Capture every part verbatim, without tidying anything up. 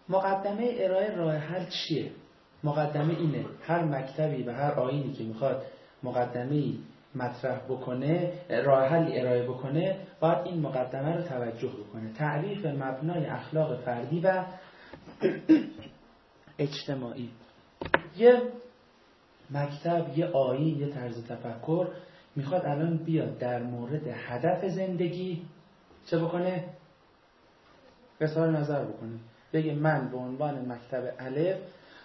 مقدمه ارائه راه حل چیه؟ مقدمه اینه هر مکتبی و هر آیینی که میخواد مقدمه‌ای مطرح بکنه، راه حل ارائه بکنه، باید این مقدمه رو توجه بکنه. تعریف مبنای اخلاق فردی و اجتماعی. یه مکتب، یه آیین، یه طرز تفکر میخواد الان بیاد در مورد هدف زندگی چه بکنه؟ اظهار نظر بکنه. بگه من به عنوان مکتب الف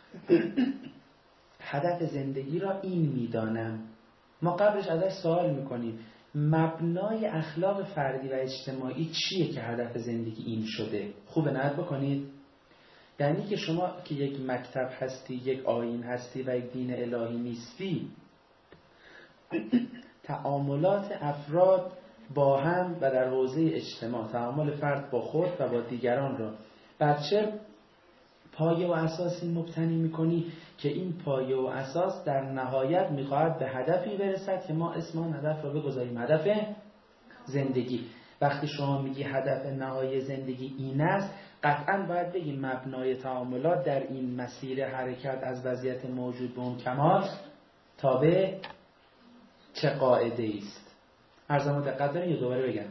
هدف زندگی را این میدانم. ما قبلش ازش سوال میکنیم مبنای اخلاق فردی و اجتماعی چیه که هدف زندگی این شده؟ خوب نهت بکنید. یعنی که شما که یک مکتب هستی، یک آیین هستی و یک دین الهی نیستی، تعاملات افراد با هم و در حوزه اجتماع، تعامل فرد با خود و با دیگران را بر چه پایه و اساسی مبتنی میکنی که این پایه و اساس در نهایت میخواهد به هدفی برسد که ما اسم آن هدف را بگذاریم هدف زندگی. وقتی شما میگی هدف نهایی زندگی این است، قطعاً باید بگی مبنای تعاملات در این مسیر حرکت از وضعیت موجود به اون کمال تابع چه قاعده است. عرضم دقت دارین یا دوباره بگم؟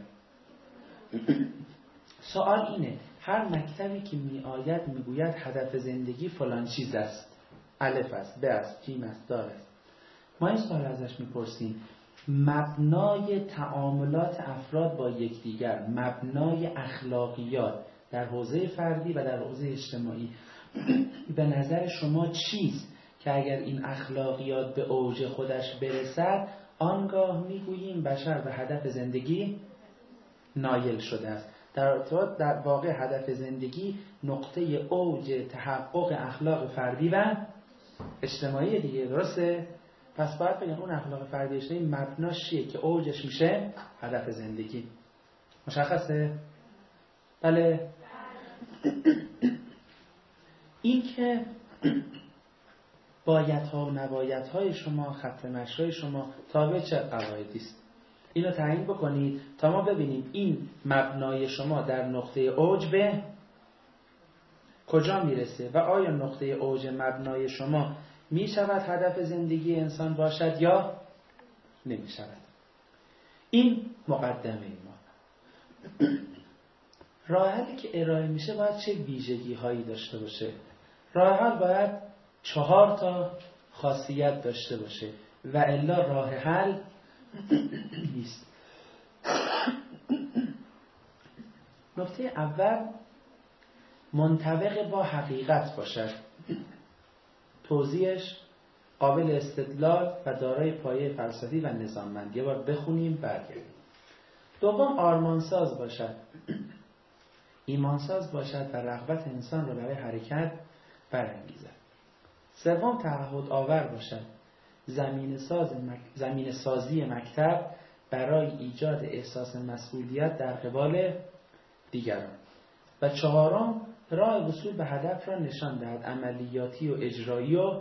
سوال اینه هر مکتبی که می آید می گوید هدف زندگی فلان چیز است، الف است، ب است، جیم است، دال است، ما این سوال ازش می پرسیم مبنای تعاملات افراد با یکدیگر، مبنای اخلاقیات در حوزه فردی و در حوزه اجتماعی به نظر شما چیست که اگر این اخلاقیات به اوج خودش برسد آنگاه می گوییم بشر به هدف زندگی نایل شده است. در ارتباط در واقع هدف زندگی نقطه اوج تحقق اخلاق فردی و اجتماعی دیگه، درسته؟ پس باید بگم اون اخلاق فردی اجتماعی مبناش چیه که اوجش میشه هدف زندگی. مشخصه؟ بله. این که بایدها و نبایدهای شما، خط مشی شما تابع چه قواعدی است؟ اینو تعیین بکنید تا ما ببینیم این مبنای شما در نقطه اوج به کجا میرسه و آیا نقطه اوج مبنای شما می شود هدف زندگی انسان باشد یا نمی شود. این مقدمه ما. راه حلی که ارائه میشه باید چه ویژگی هایی داشته باشه؟ راه حل باید چهار تا خاصیت داشته باشه و الا راه حل نیست. نکته اول منطبق با حقیقت باشد، توضیحش قابل استدلال و دارای پایه فلسفی و نظاممند. یه بار بخونیم برگردیم. دوم آرمانساز باشد، ایمانساز باشد و رغبت انسان را برای حرکت برانگیزد. سوم تعهد آور باشد، زمین ساز مک... زمین سازی مکتب برای ایجاد احساس مسئولیت در قبال دیگران. و چهارم راه وصول به هدف را نشان دهد، عملیاتی و اجرایی و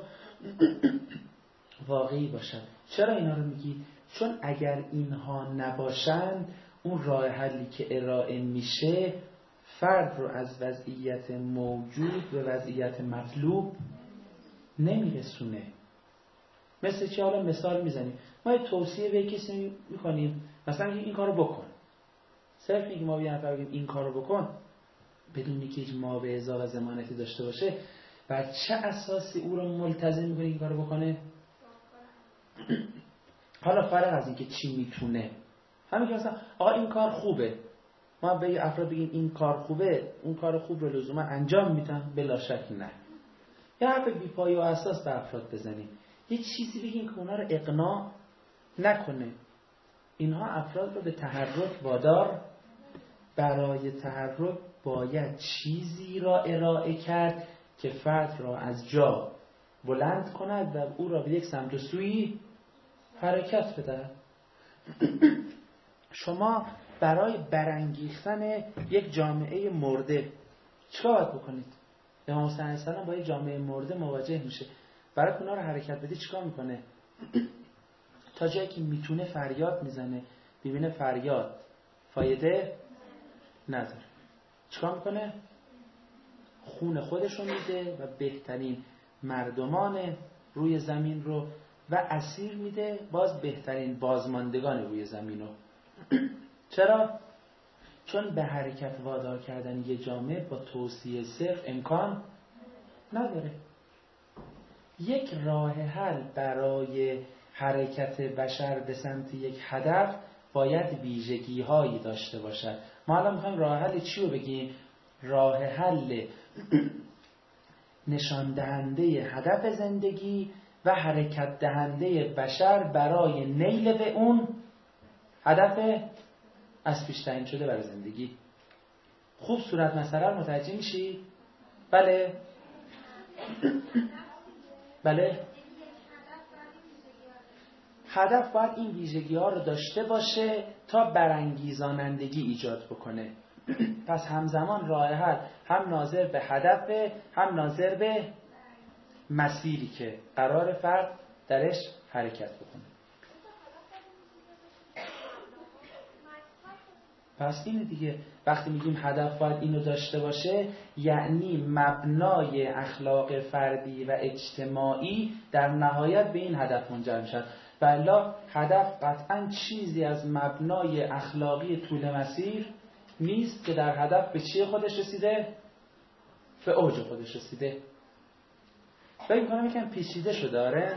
واقعی باشد. چرا اینا رو میگی؟ چون اگر اینها نباشند اون راه حلی که ارائه میشه فرد رو از وضعیت موجود به وضعیت مطلوب نمیرسونه. مثل چه؟ حالا مثال میزنیم. ما یه توصیه به کسی میکنیم، مثلا این کارو بکن. صرف میگیم ما به یه نفر بگیم این کارو بکن بدون اینکه هیچ ماوعظه و ضمانتی داشته باشه، و چه اساسی او رو ملتزم میکنه این کارو بکنه؟ حالا فارغ از اینکه چی میتونه، همین که مثلا آقا این کار خوبه، ما به افراد بگیم این کار خوبه، اون کار خوب رو لزوما انجام میدن؟ بلا شک نه. یا حرف بی پایه و اساس به افراد بزنیم، یه چیزی بگیم که اونا رو اقناع نکنه. اینها افراد رو به تحرک وادار، برای تحرک باید چیزی را ارائه کرد که فرد را از جا بلند کند و او را به یک سمت و سوی حرکت بده. شما برای برانگیختن یک جامعه مرده چیکار باید بکنید؟ امام حسین علیه السلام با یک جامعه مرده مواجه میشه، برای اونا رو حرکت بده چیکار میکنه؟ تا جایی که میتونه فریاد میزنه، ببینه فریاد فایده نداره، چیکار میکنه؟ خون خودش رو میده و بهترین مردمان روی زمین رو و اسیر میده باز بهترین بازماندگان روی زمین رو. چرا؟ چون به حرکت وادار کردن یه جامعه با توصیه صرف امکان نداره. یک راه حل برای حرکت بشر به سمت یک هدف باید ویژگی هایی داشته باشد. ما الان میخوایم راه حل چی رو بگیم؟ راه حل نشان دهنده هدف زندگی و حرکت دهنده بشر برای نیل به اون هدف از پیش تعیین شده برای زندگی. خوب صورت مسئله رو متوجه میشی؟ بله؟ بله؟ هدف باید این ویژگی ها رو داشته باشه تا برانگیزانندگی ایجاد بکنه. پس همزمان راه حل هم ناظر به هدف هم ناظر به مسیری که قرار فرد درش حرکت بکنه. پس اینه دیگه، وقتی میگیم هدف باید اینو داشته باشه یعنی مبنای اخلاق فردی و اجتماعی در نهایت به این هدف منجر میشد. والا هدف قطعا چیزی از مبنای اخلاقی طول مسیر نیست که در هدف به چیه خودش رسیده؟ به اوج خودش رسیده. فکر می‌کنم یکم پیچیده شده داره.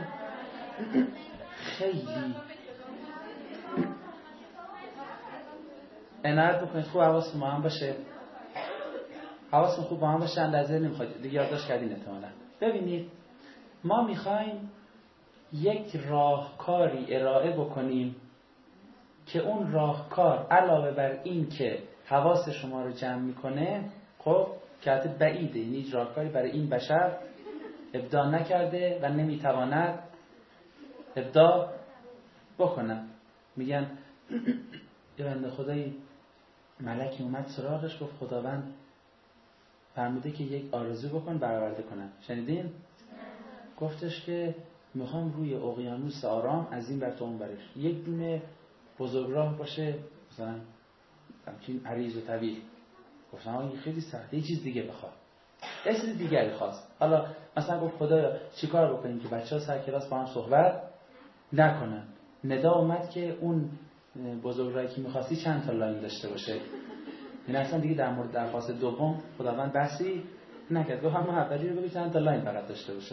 خیلی عنایت بکنید، خوب حواستون با هم باشه. حواستون خوب با هم باشه، اندازه نمیخواد دیگه یادداشت کردین احتمالاً. ببینید ما میخوایم یک راهکاری ارائه بکنیم که اون راهکار علاوه بر این که حواس شما رو جمع میکنه، خب که حتی بعیده، یعنی راهکاری برای این بشر ابداع نکرده و نمیتواند ابداع بکنه. میگن یه بنده خدایی ملکی اومد سراغش گفت خداوند فرموده که یک آرزو بکن برآورده کنم. شنیدین؟ گفتش که میخوام روی اقیانوس آرام از این بر تا اون برش یک دونه بزرگراه باشه، مثلا همچین عریض و طویل. گفتم این خیلی سخته، یه چیز دیگه بخواد. یه چیز دیگری خواست. حالا مثلا گفت خدایا چیکار بکنیم که بچه‌ها سر کلاس با هم صحبت نکنن؟ ندا اومد که اون بزرگراهی که می‌خواستی چند تا لاین داشته باشه. یعنی اصلا دیگه در مورد درخواست دوم خداوند بحثی نکرد. گفت هم اولی رو بگو چند تا لاین فقط داشته باشه.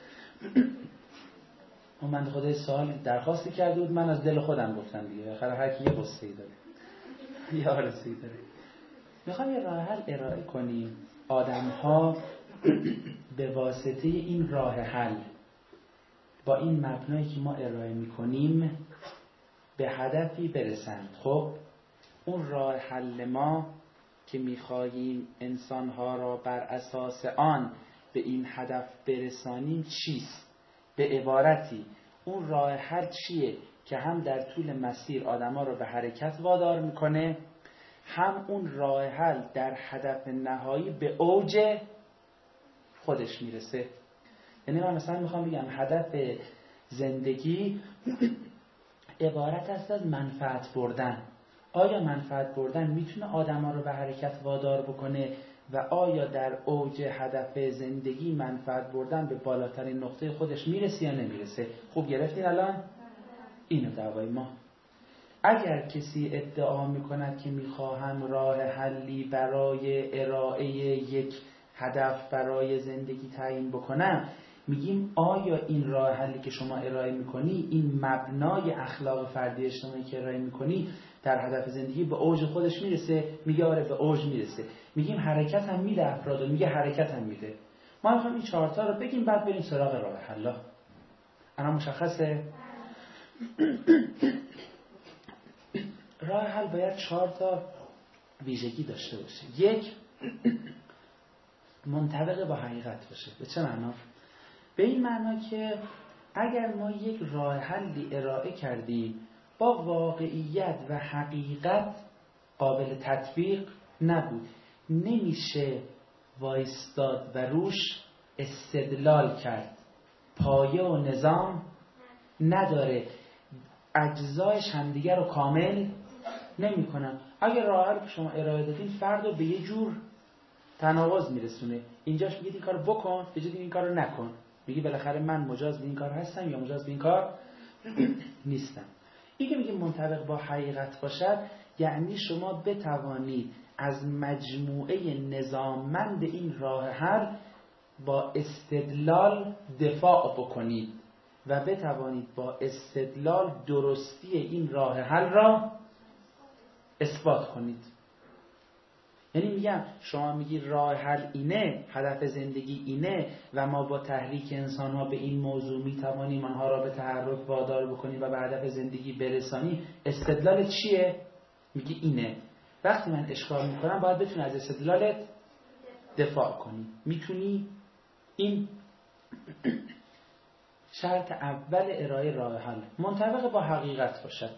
اون بنده خدای سوال درخواستی کرده بود، من از دل خودم گفتم دیگه. آخر هر کی یه قصه‌ای داره. یه آرزویی داره. میخوام یه راه حل ارائه کنیم. آدم‌ها به واسطه این راه حل با این مبنایی که ما ارائه می‌کنیم به هدفی برسند. خب اون راه حل ما که می‌خواهیم انسان‌ها را بر اساس آن به این هدف برسانیم چیست؟ به عبارتی اون راه حل چیه که هم در طول مسیر آدم‌ها رو به حرکت وادار می‌کنه، هم اون راه حل در هدف نهایی به اوج خودش میرسه. یعنی من مثلا میخوام بگم هدف زندگی عبارت است از منفعت بردن. آیا منفعت بردن میتونه آدم‌ها رو به حرکت وادار بکنه و آیا در اوج هدف زندگی منفعت بردن به بالاترین نقطه خودش میرسه یا نمیرسه؟ خوب گرفتین الان؟ اینو دعوای ما. اگر کسی ادعا میکند که میخواهم راه حلی برای ارائه یک هدف برای زندگی تعیین بکنم، میگیم آیا این راه حلی که شما ارائه میکنی، این مبنای اخلاق فردی اجتماعی که ارائه میکنی در هدف زندگی به اوج خودش میرسه؟ میگه آره به اوج میرسه. میگیم حرکت هم میده افرادو، میگه حرکت هم میده. ما میخوایم این چهار تا رو بگیم بعد بریم سراغ راه حل. الان مشخصه؟ راه حل باید چهار تا ویژگی داشته باشه. یک، منطبق با حقیقت باشه. به چه معنا؟ به این معنا که اگر ما یک راه حلی ارائه کردیم با واقعیت و حقیقت قابل تطبیق نبود، نمیشه وایستاد و روش استدلال کرد، پایه و نظام نداره، اجزایش همدیگر رو کامل نمی کنن. اگر راه حل که شما ارائه دادین فرد رو به یه جور تناقض میرسونه. اینجاش میگید این کارو بکن، یه جدی این کارو نکن. میگی بالاخره من مجاز به این کار هستم یا مجاز به این کار نیستم. این که میگه منطبق با حقیقت باشد، یعنی شما بتوانید از مجموعه نظاممند این راه حل با استدلال دفاع بکنید و بتوانید با استدلال درستی این راه حل را اثبات کنید. یعنی میگم شما میگی راه حل اینه، هدف زندگی اینه و ما با تحریک انسان ها به این موضوع میتوانیم آنها را به تحرک وادار بکنیم و به هدف زندگی برسانیم. استدلال چیه؟ میگی اینه. وقتی من اشکال میکنم باید بتونی از استدلالت دفاع کنی. میتونی؟ این شرط اول ارائه راه حل منطبق با حقیقت باشد.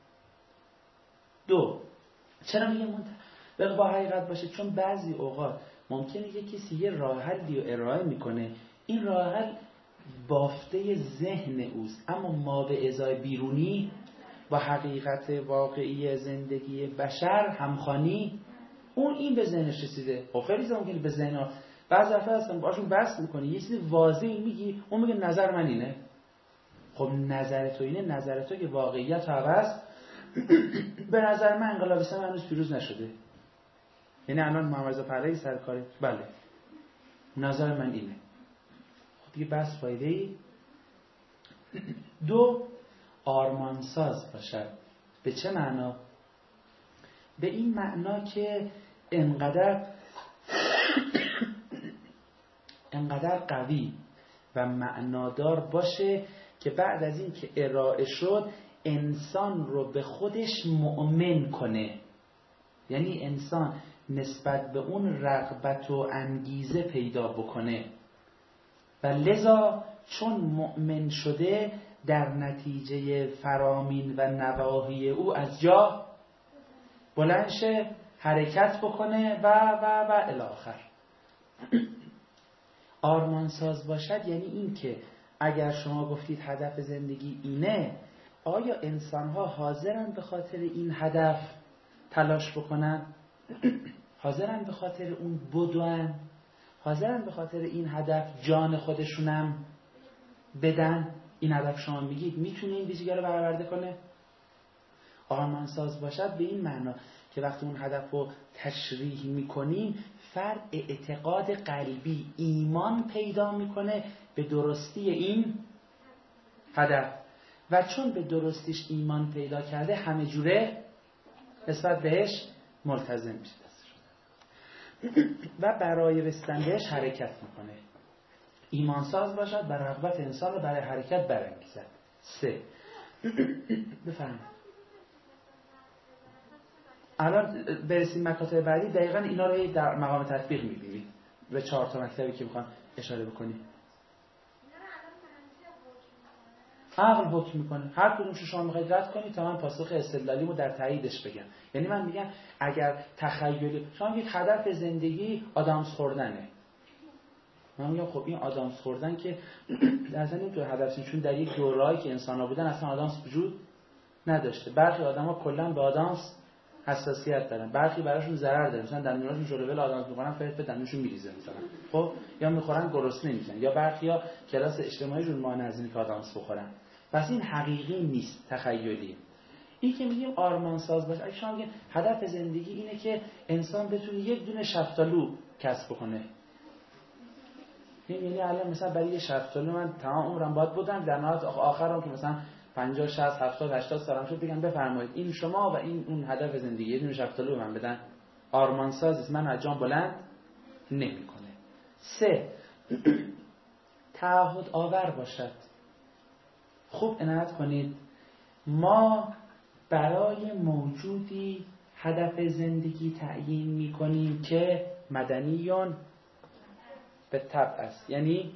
دو، چرا میگه منطبق با حقیقت باشه؟ چون بعضی اوقات ممکنه یه کسی یه راه حلی رو ارائه میکنه، این راه حل بافته ذهن اوست، اما ما به ازای بیرونی با حقیقت واقعی زندگی بشر همخوانی، اون این به ذهنش رسیده. خب خیلی ممکنه به ذهن بعضی افراد هستن باشون بحث میکنی، یه چیز واضحی میگی، اون میگه نظر من اینه. خب نظر تو اینه، نظر تو که واقعیت عوض به نظر من انقلاب اسلامی هنوز پیروز نشده. یعنی الان محمد رضا پهلوی سرکاره، بله نظر من اینه. خب دیگه بس فایده ای. دو، آرمانساز باشد. به چه معنا؟ به این معنا که انقدر انقدر قوی و معنادار باشه که بعد از این که ارائه شد انسان رو به خودش مؤمن کنه. یعنی انسان نسبت به اون رغبت و انگیزه پیدا بکنه و لذا چون مؤمن شده در نتیجه فرامین و نواهی او از جا بلند شه، حرکت بکنه و و و الی آخر. آرمانساز باشد یعنی این که اگر شما گفتید هدف زندگی اینه، آیا انسان‌ها حاضرن به خاطر این هدف تلاش بکنن؟ حاضرن به خاطر اون بدون؟ حاضرن به خاطر این هدف جان خودشونم بدن؟ این هدف شما میگید میتونه این ویژگی رو برآورده کنه؟ آرمانساز باشد به این معنا که وقتی اون هدف رو تشریح میکنیم فرد اعتقاد قلبی، ایمان پیدا میکنه به درستی این هدف و چون به درستیش ایمان پیدا کرده همه جوره نسبت بهش ملتزم میشه و برای رسیدن بهش حرکت میکنه. ایمانساز باشد بر رغبت انسان رو برای حرکت برانگیزد. سه، بفرمایید. الان برسیم مکاتب بعدی دقیقاً اینا رو در مقام تطبیق میبینید به چهار تا مکتبی که میخوام اشاره بکنیم. عقل حکم میکنه. هر کدومشو شما میخواید رد کنید تا من پاسخ استدلالیمو در تاییدش بگم. یعنی من میگم اگر تخیلی شما میگید هدف زندگی آدامس خوردنه، من میگم خب این آدامس خوردن که اصلا نمیتونه هدفش، چون در یک دوره‌ای که انسان‌ها بودن اصلا آدامس وجود نداشته. برخی آدم‌ها کلاً به آدامس حساسیت دارن، برخی براشون ضرر داره، مثلا دندوناشون جلوول آدامس می‌خورن فرد به دندونشون میریزه مثلا، خب یا می‌خورن گرسنه میشن، یا برخی‌ها کلاس اجتماعیشون مانع از اینکه آدامس بخورن. پس این حقیقی نیست، تخیلی. این که میگیم آرمانساز باشه، اگه شما میگین هدف زندگی اینه که انسان بتونه یک دونه شفتالو کسب کنه، یعنی الان مثلا برای یه شفتالو من تمام عمرم باید بودم، در نهایت آخرام که مثلا پنجاه شصت هفتاد هشتاد سالم شد بگم بفرمایید این شما و این اون هدف زندگی، یه دونه شفتالو من بدن. آرمانساز من از جان بلند نمیکنه. سه، تعهد آور باشد. خوب عنایت کنید، ما برای موجودی هدف زندگی تعیین میکنیم که مدنیون به طبع است، یعنی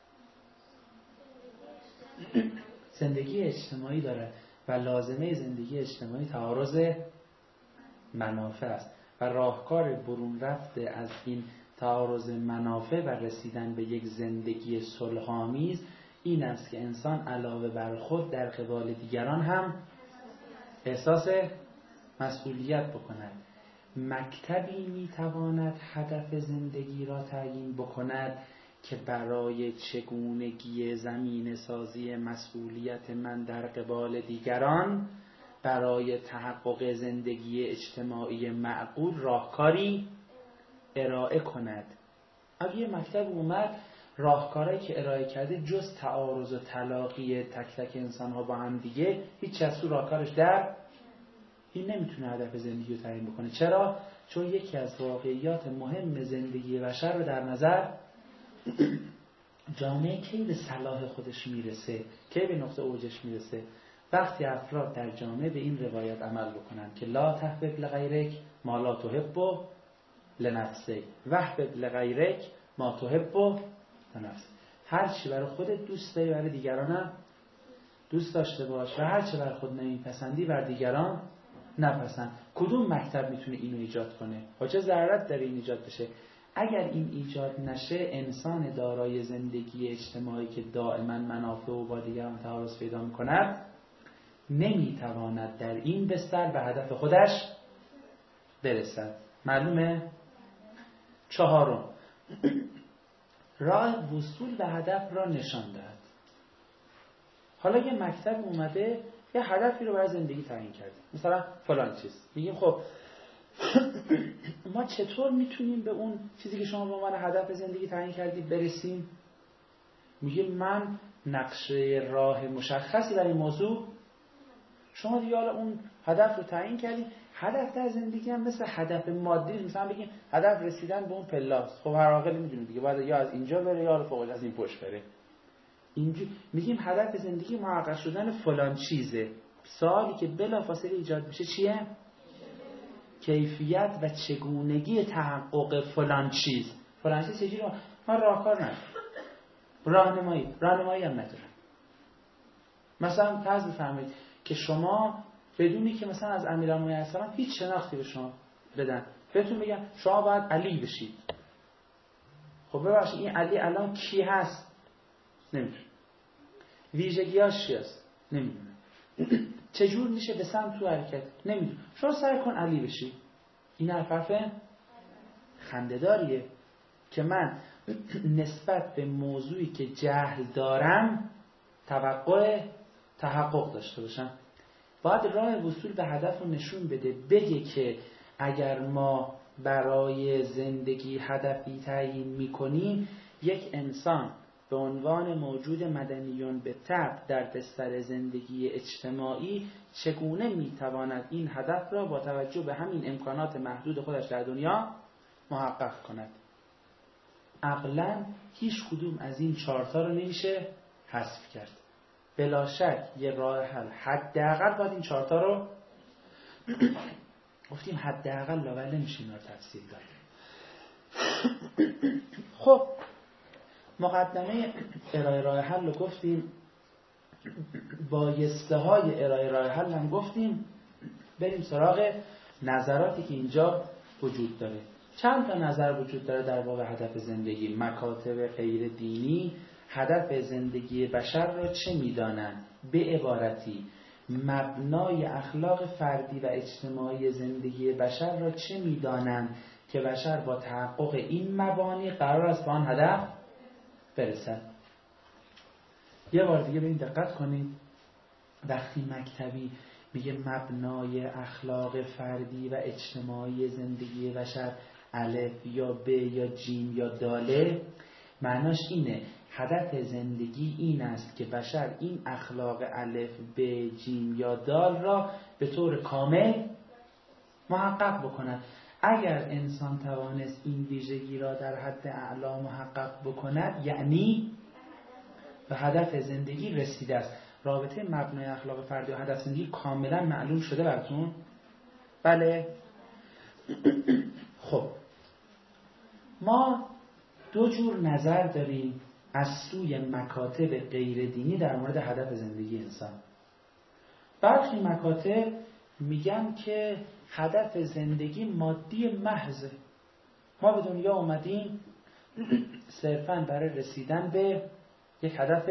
زندگی اجتماعی داره و لازمه زندگی اجتماعی تعارض منافع است و راهکار برون رفته از این تعارض منافع و رسیدن به یک زندگی صلح‌آمیز این است که انسان علاوه بر خود در قبال دیگران هم احساس مسئولیت بکند. مکتبی میتواند هدف زندگی را تعیین بکند که برای چگونگی زمین سازی مسئولیت من در قبال دیگران برای تحقق زندگی اجتماعی معقول راهکاری ارائه کند. اگه یه مکتب اومد راهکارهایی که ارائه کرده جز تعارض و تلاقی تک تک انسان ها با هم دیگه هیچ از تو راهکارش در این نمیتونه هدف زندگی رو تعیین بکنه. چرا؟ چون یکی از واقعیات مهم زندگی بشر رو در نظر جامعه کی به صلاح خودش میرسه، کی به نقطه اوجش میرسه؟ وقتی افراد در جامعه به این روایت عمل بکنن که لا تحبب لغیرک ما لا تحب لنفسک وحبب لغیرک ما تحب لنفسک. هر چی برای خودت دوست داری برای دیگرانم دوست داشته باش و هر چی برای خود نمیپسندی بر دیگران نپسند. کدوم مکتب میتونه اینو ایجاد کنه؟ با چه ضرورت داره این ایجاد بشه؟ اگر این ایجاد نشه، انسان دارای زندگی اجتماعی که دائما منافع و با دیگران تعارض پیدا میکند نمیتواند در این بستر به هدف خودش برسد. معلومه؟ چهارم، راه وصول به هدف را نشان دهد. حالا یه مکتب اومده یه هدفی رو برای زندگی تعیین کرده، مثلا فلان چیز. میگیم خب ما چطور میتونیم به اون چیزی که شما به عنوان هدف زندگی تعیین کردید برسیم؟ میگیم من نقشه راه مشخصی برای این موضوع. شما دیگه حالا اون هدف رو تعیین کردید. هدف در زندگی هم مثل هدف مادی، مثلا بگیم هدف رسیدن به اون پلاس. خب هر عاقلی میدونه دیگه باید یا از اینجا بره یا فوق از این پشت بره. اینجوری میگیم هدف زندگی محقق شدن فلان چیزه. سوالی که بلافاصله ایجاد میشه چیه؟ کیفیت و چگونگی تحقق فلان چیز. فلان چیز چجوری؟ ما راهکار نداریم، راهنمایی راهنمایی هم نداریم. مثلا فرض بفرمایید که شما بدونی که مثلا از امیرالمومنین علیه السلام هیچ شناختی به شما بدن، بهتون بگن شما باید علی بشید. خب ببخشید این علی الان کی هست؟ نمیدونه. ویژگیاش چی هست؟ نمیدونه. چجور میشه به سمت تو حرکت؟ نمیدونه. شما سعی کن علی بشی. این حرف خنده‌داریه که من نسبت به موضوعی که جهل دارم توقع تحقق داشته باشم. باید راه وصول به هدف رو نشون بده، بگه که اگر ما برای زندگی هدفی تعیین میکنیم، یک انسان به عنوان موجود مدنیون به طبع در بستر زندگی اجتماعی چگونه میتواند این هدف را با توجه به همین امکانات محدود خودش در دنیا محقق کند. عقلاً هیچ کدوم از این چهارتا رو نمیشه حذف کرد. بلا شک یه راه حل حداقل باید این چهارتا رو گفتیم حداقل لاول نمیشه اینا رو تفصیل داد. خب مقدمه ارائه راه حل رو گفتیم، بایسته های ارائه راه حل هم گفتیم. بریم سراغ نظراتی که اینجا وجود داره. چند تا نظر وجود داره در باب هدف زندگی. مکاتب غیر دینی هدف زندگی بشر را چه می‌دانند؟ به عبارتی مبنای اخلاق فردی و اجتماعی زندگی بشر را چه می‌دانند که بشر با تحقق این مبانی قرار است به آن هدف برسد. یه بار دیگه به این دقت کنید. وقتی مکتبی میگه مبنای اخلاق فردی و اجتماعی زندگی بشر الف یا ب یا جیم یا داله، معناش اینه هدف زندگی این است که بشر این اخلاق الف ب جیم یا دال را به طور کامل محقق بکند. اگر انسان توانست این ویژگی را در حد اعلا محقق بکند، یعنی به هدف زندگی رسیده است. رابطه مبنای اخلاق فردی و هدف زندگی کاملا معلوم شده براتون؟ بله. خب ما دو جور نظر داریم از سوی مکاتب غیر دینی در مورد هدف زندگی انسان. برخی مکاتب میگن که هدف زندگی مادی محضه. ما به دنیا اومدیم صرفاً برای رسیدن به یک هدف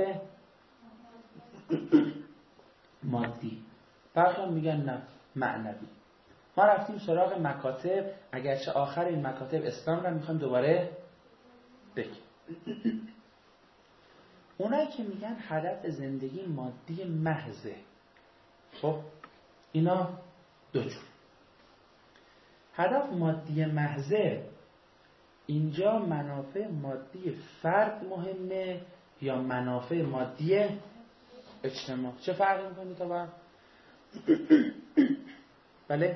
مادی. برخی میگن نه، معنوی. ما رفتیم سراغ مکاتب، اگرچه آخر این مکاتب اسلام رو میخوایم دوباره بگیم. اونایی که میگن هدف زندگی مادی محضه، خب اینا دو جور. هدف مادی محضه اینجا منافع مادی فرد مهمه یا منافع مادی اجتماع؟ چه فرقی میکنه تا با؟ بله؟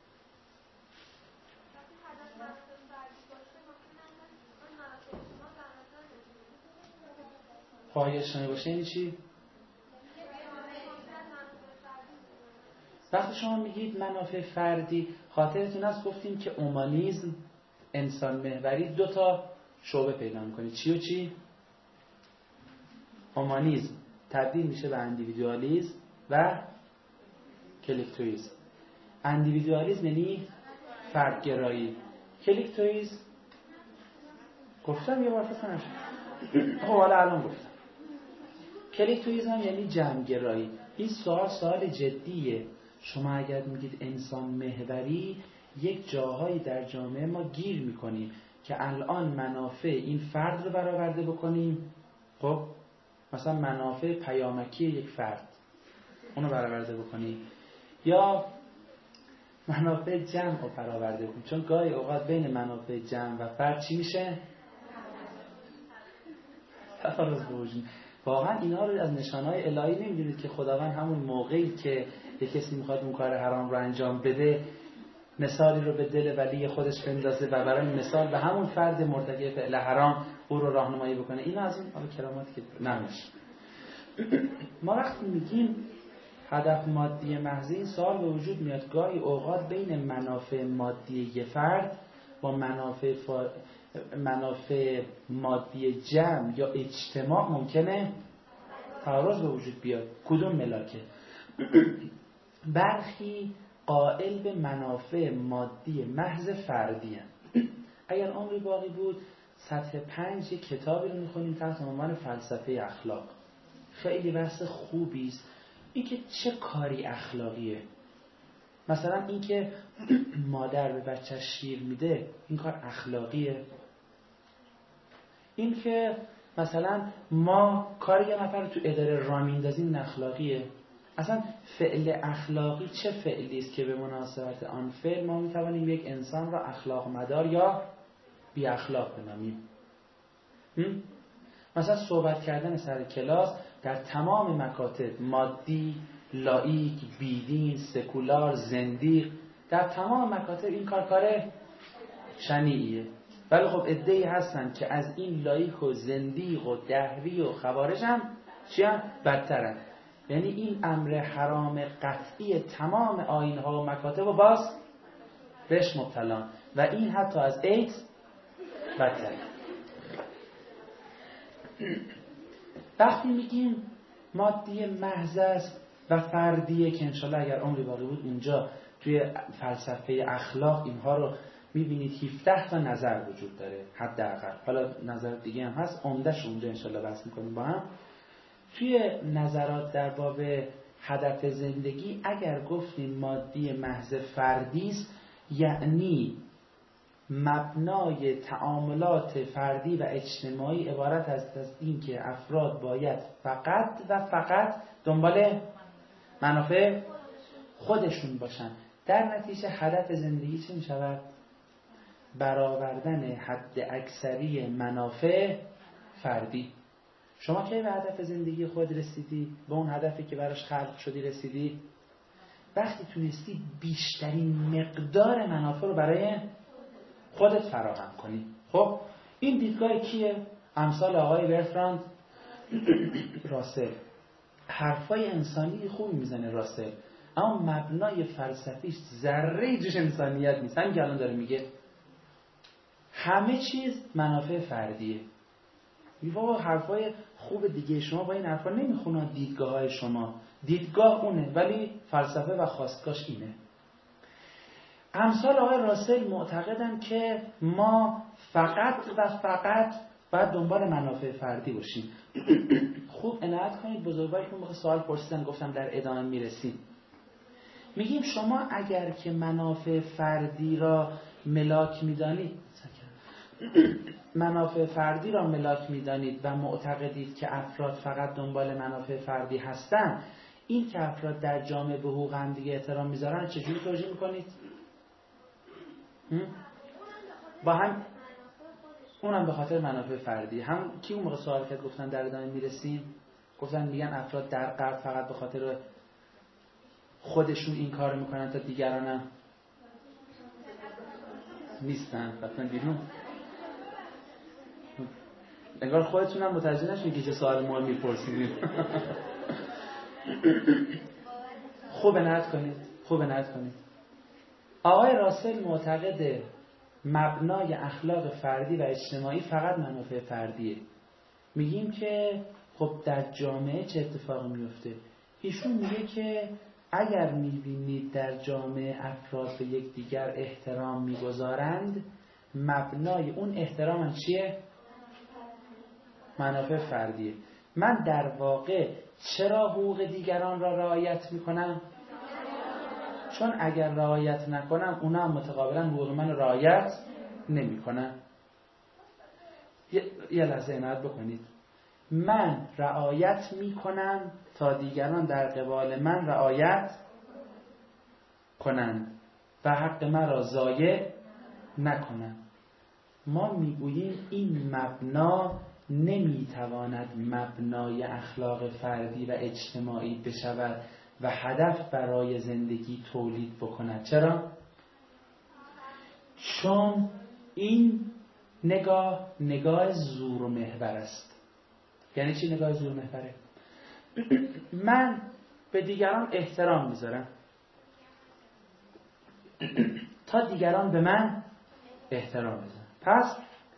پایشانی باشه این چی؟ وقتی شما میگید منافع فردی، خاطرتون هست گفتیم که اومانیسم، انسان محوری، دو تا شعبه پیدا میکنه. چی و چی؟ اومانیسم تبدیل میشه به اندیویدوالیسم و کلکتویسم. اندیویدوالیسم یعنی فردگرایی، کلکتویسم گفتم یه بار فکر کنم خب حالا الان گفتم. کلکتویسم یعنی جمع‌گرایی. این سوال سوال جدیه. شما اگر میگید انسان محوری، یک جاهایی در جامعه ما گیر میکنیم که الان منافع این فرد رو برآورده بکنیم. خب مثلا منافع پیامکی یک فرد اونو برآورده بکنیم یا منافع جمع رو برآورده بکنیم، چون گاهی اوقات بین منافع جمع و فرد چی میشه؟ تعارض به وجود. واقعا اینا رو از نشانهای الهی نمیدونید که خداوند همون موقعی که یک کسی میخواد اون کار حرام رو انجام بده، مثالی رو به دل ولی خودش بندازه و برای مثال به همون فرد مرتکب فعل حرام او رو راهنمایی بکنه. اینا از این کراماتی که نمیشه. ما وقتی میگیم هدف مادی محض، این سوال به وجود میاد گاهی اوقات بین منافع مادی یه فرد با منافع فا... منافع مادی جمع یا اجتماع ممکنه تعارض به وجود بیاد. کدوم ملاکه؟ برخی قائل به منافع مادی محض فردی هست. اگر عمری باقی بود سطح پنج یک کتابی رو میخونیم تحت عنوان فلسفه اخلاق. خیلی بحث خوبی است. این که چه کاری اخلاقیه؟ مثلا این که مادر به بچه شیر میده، این کار اخلاقیه؟ این که مثلا ما کار یه نفر رو تو اداره راه میندازیم اخلاقیه؟ اصلا فعل اخلاقی چه فعلی است که به مناسبت آن فعل ما میتوانیم یک انسان را اخلاق مدار یا بی اخلاق بنامیم؟ مثلا صحبت کردن سر کلاس در تمام مکاتب، مادی، لاییک، بیدین، سکولار، زندیق، در تمام مکاتب این کار کار شنیعیه. ولی خب عده‌ای هستن که از این لاییک و زندیق و دهری و خوارج هم چی هم بدترن. یعنی این امر حرام قطعی تمام آیین‌ها و مکاتب و باز بهش مبتلان و این حتی از ایدز بدتر. وقتی میگیم مادی محض است و فردیه که انشالله اگر عمری باقی بود اونجا توی فلسفه اخلاق اینها رو میبینید هفده تا نظر وجود داره حداقل. حالا نظر دیگه هم هست، عمده‌اش اونجا انشالله بحث میکنیم با هم. توی نظرات در باب هدف زندگی اگر گفتیم مادی محض فردی است، یعنی مبنای تعاملات فردی و اجتماعی عبارت است از این که افراد باید فقط و فقط دنبال منافع خودشون باشن. در نتیجه هدف زندگی چه می شود؟ برآوردن حد اکثری منافع فردی. شما کی به هدف زندگی خود رسیدی؟ به اون هدفی که براش خلق شدی رسیدی؟ وقتی تونستی بیشترین مقدار منافع رو برای خودت فراهم کنی. خب این دیدگاه کیه؟ امثال آقای برتراند راسل. حرفای انسانی خوبی میزنه راسل، اما مبنای فلسفیش ذره جوش انسانیت نیست. همین که الان داره میگه همه چیز منافع فردیه. میگه حرفای خوب دیگه شما با این حرفا نمیخونه، دیدگاه های شما دیدگاه اونه ولی فلسفه و خواستگاش اینه. امثال آقای راسل معتقدن که ما فقط و فقط باید دنبال منافع فردی باشیم. خوب عنایت کنید، بزرگوارتون بخواه سوال پرسیدن، گفتم در ادامه میرسیم. میگیم شما اگر که منافع فردی را ملاک میدانید منافع فردی را ملاک میدانید و معتقدید که افراد فقط دنبال منافع فردی هستند، این که افراد در جامعه به حقوق هم دیگه احترام میذارن چجوری توجیه میکنید؟ با هم اونم به خاطر منافع فردی. هم کی اون موقع سوال کرد گفتن در ادامه میرسیم، گفتن میگن افراد در غرب فقط به خاطر خودشون این کار میکنن تا دیگران هم نیستن رفتن بیرون. انگار خودتون هم متوجه نشید که چه سوال ما میپرسیدیم. خوب نهت کنید خوب نهت کنید آقای راسل معتقد مبنای اخلاق فردی و اجتماعی فقط منافع فردیه. میگیم که خب در جامعه چه اتفاقی میفته؟ ایشون میگه که اگر میبینید در جامعه افراد به یک دیگر احترام میگذارند، مبنای اون احترام چیه؟ منافع فردیه. من در واقع چرا حقوق دیگران را رعایت میکنم؟ چون اگر رعایت نکنم اونا هم متقابلا حقوق من رعایت نمیکنن. یه, یه لحظه عنایت بکنید. من رعایت میکنم تا دیگران در قبال من رعایت کنند و حق من را ضایع نکنند. ما میگوییم این مبنا نمیتواند مبنای اخلاق فردی و اجتماعی بشود و هدف برای زندگی تولید بکند. چرا؟ چون این نگاه نگاه زور و محور است. یعنی چی نگاه زور و محوره؟ من به دیگران احترام میذارم تا دیگران به من احترام بذارن. پس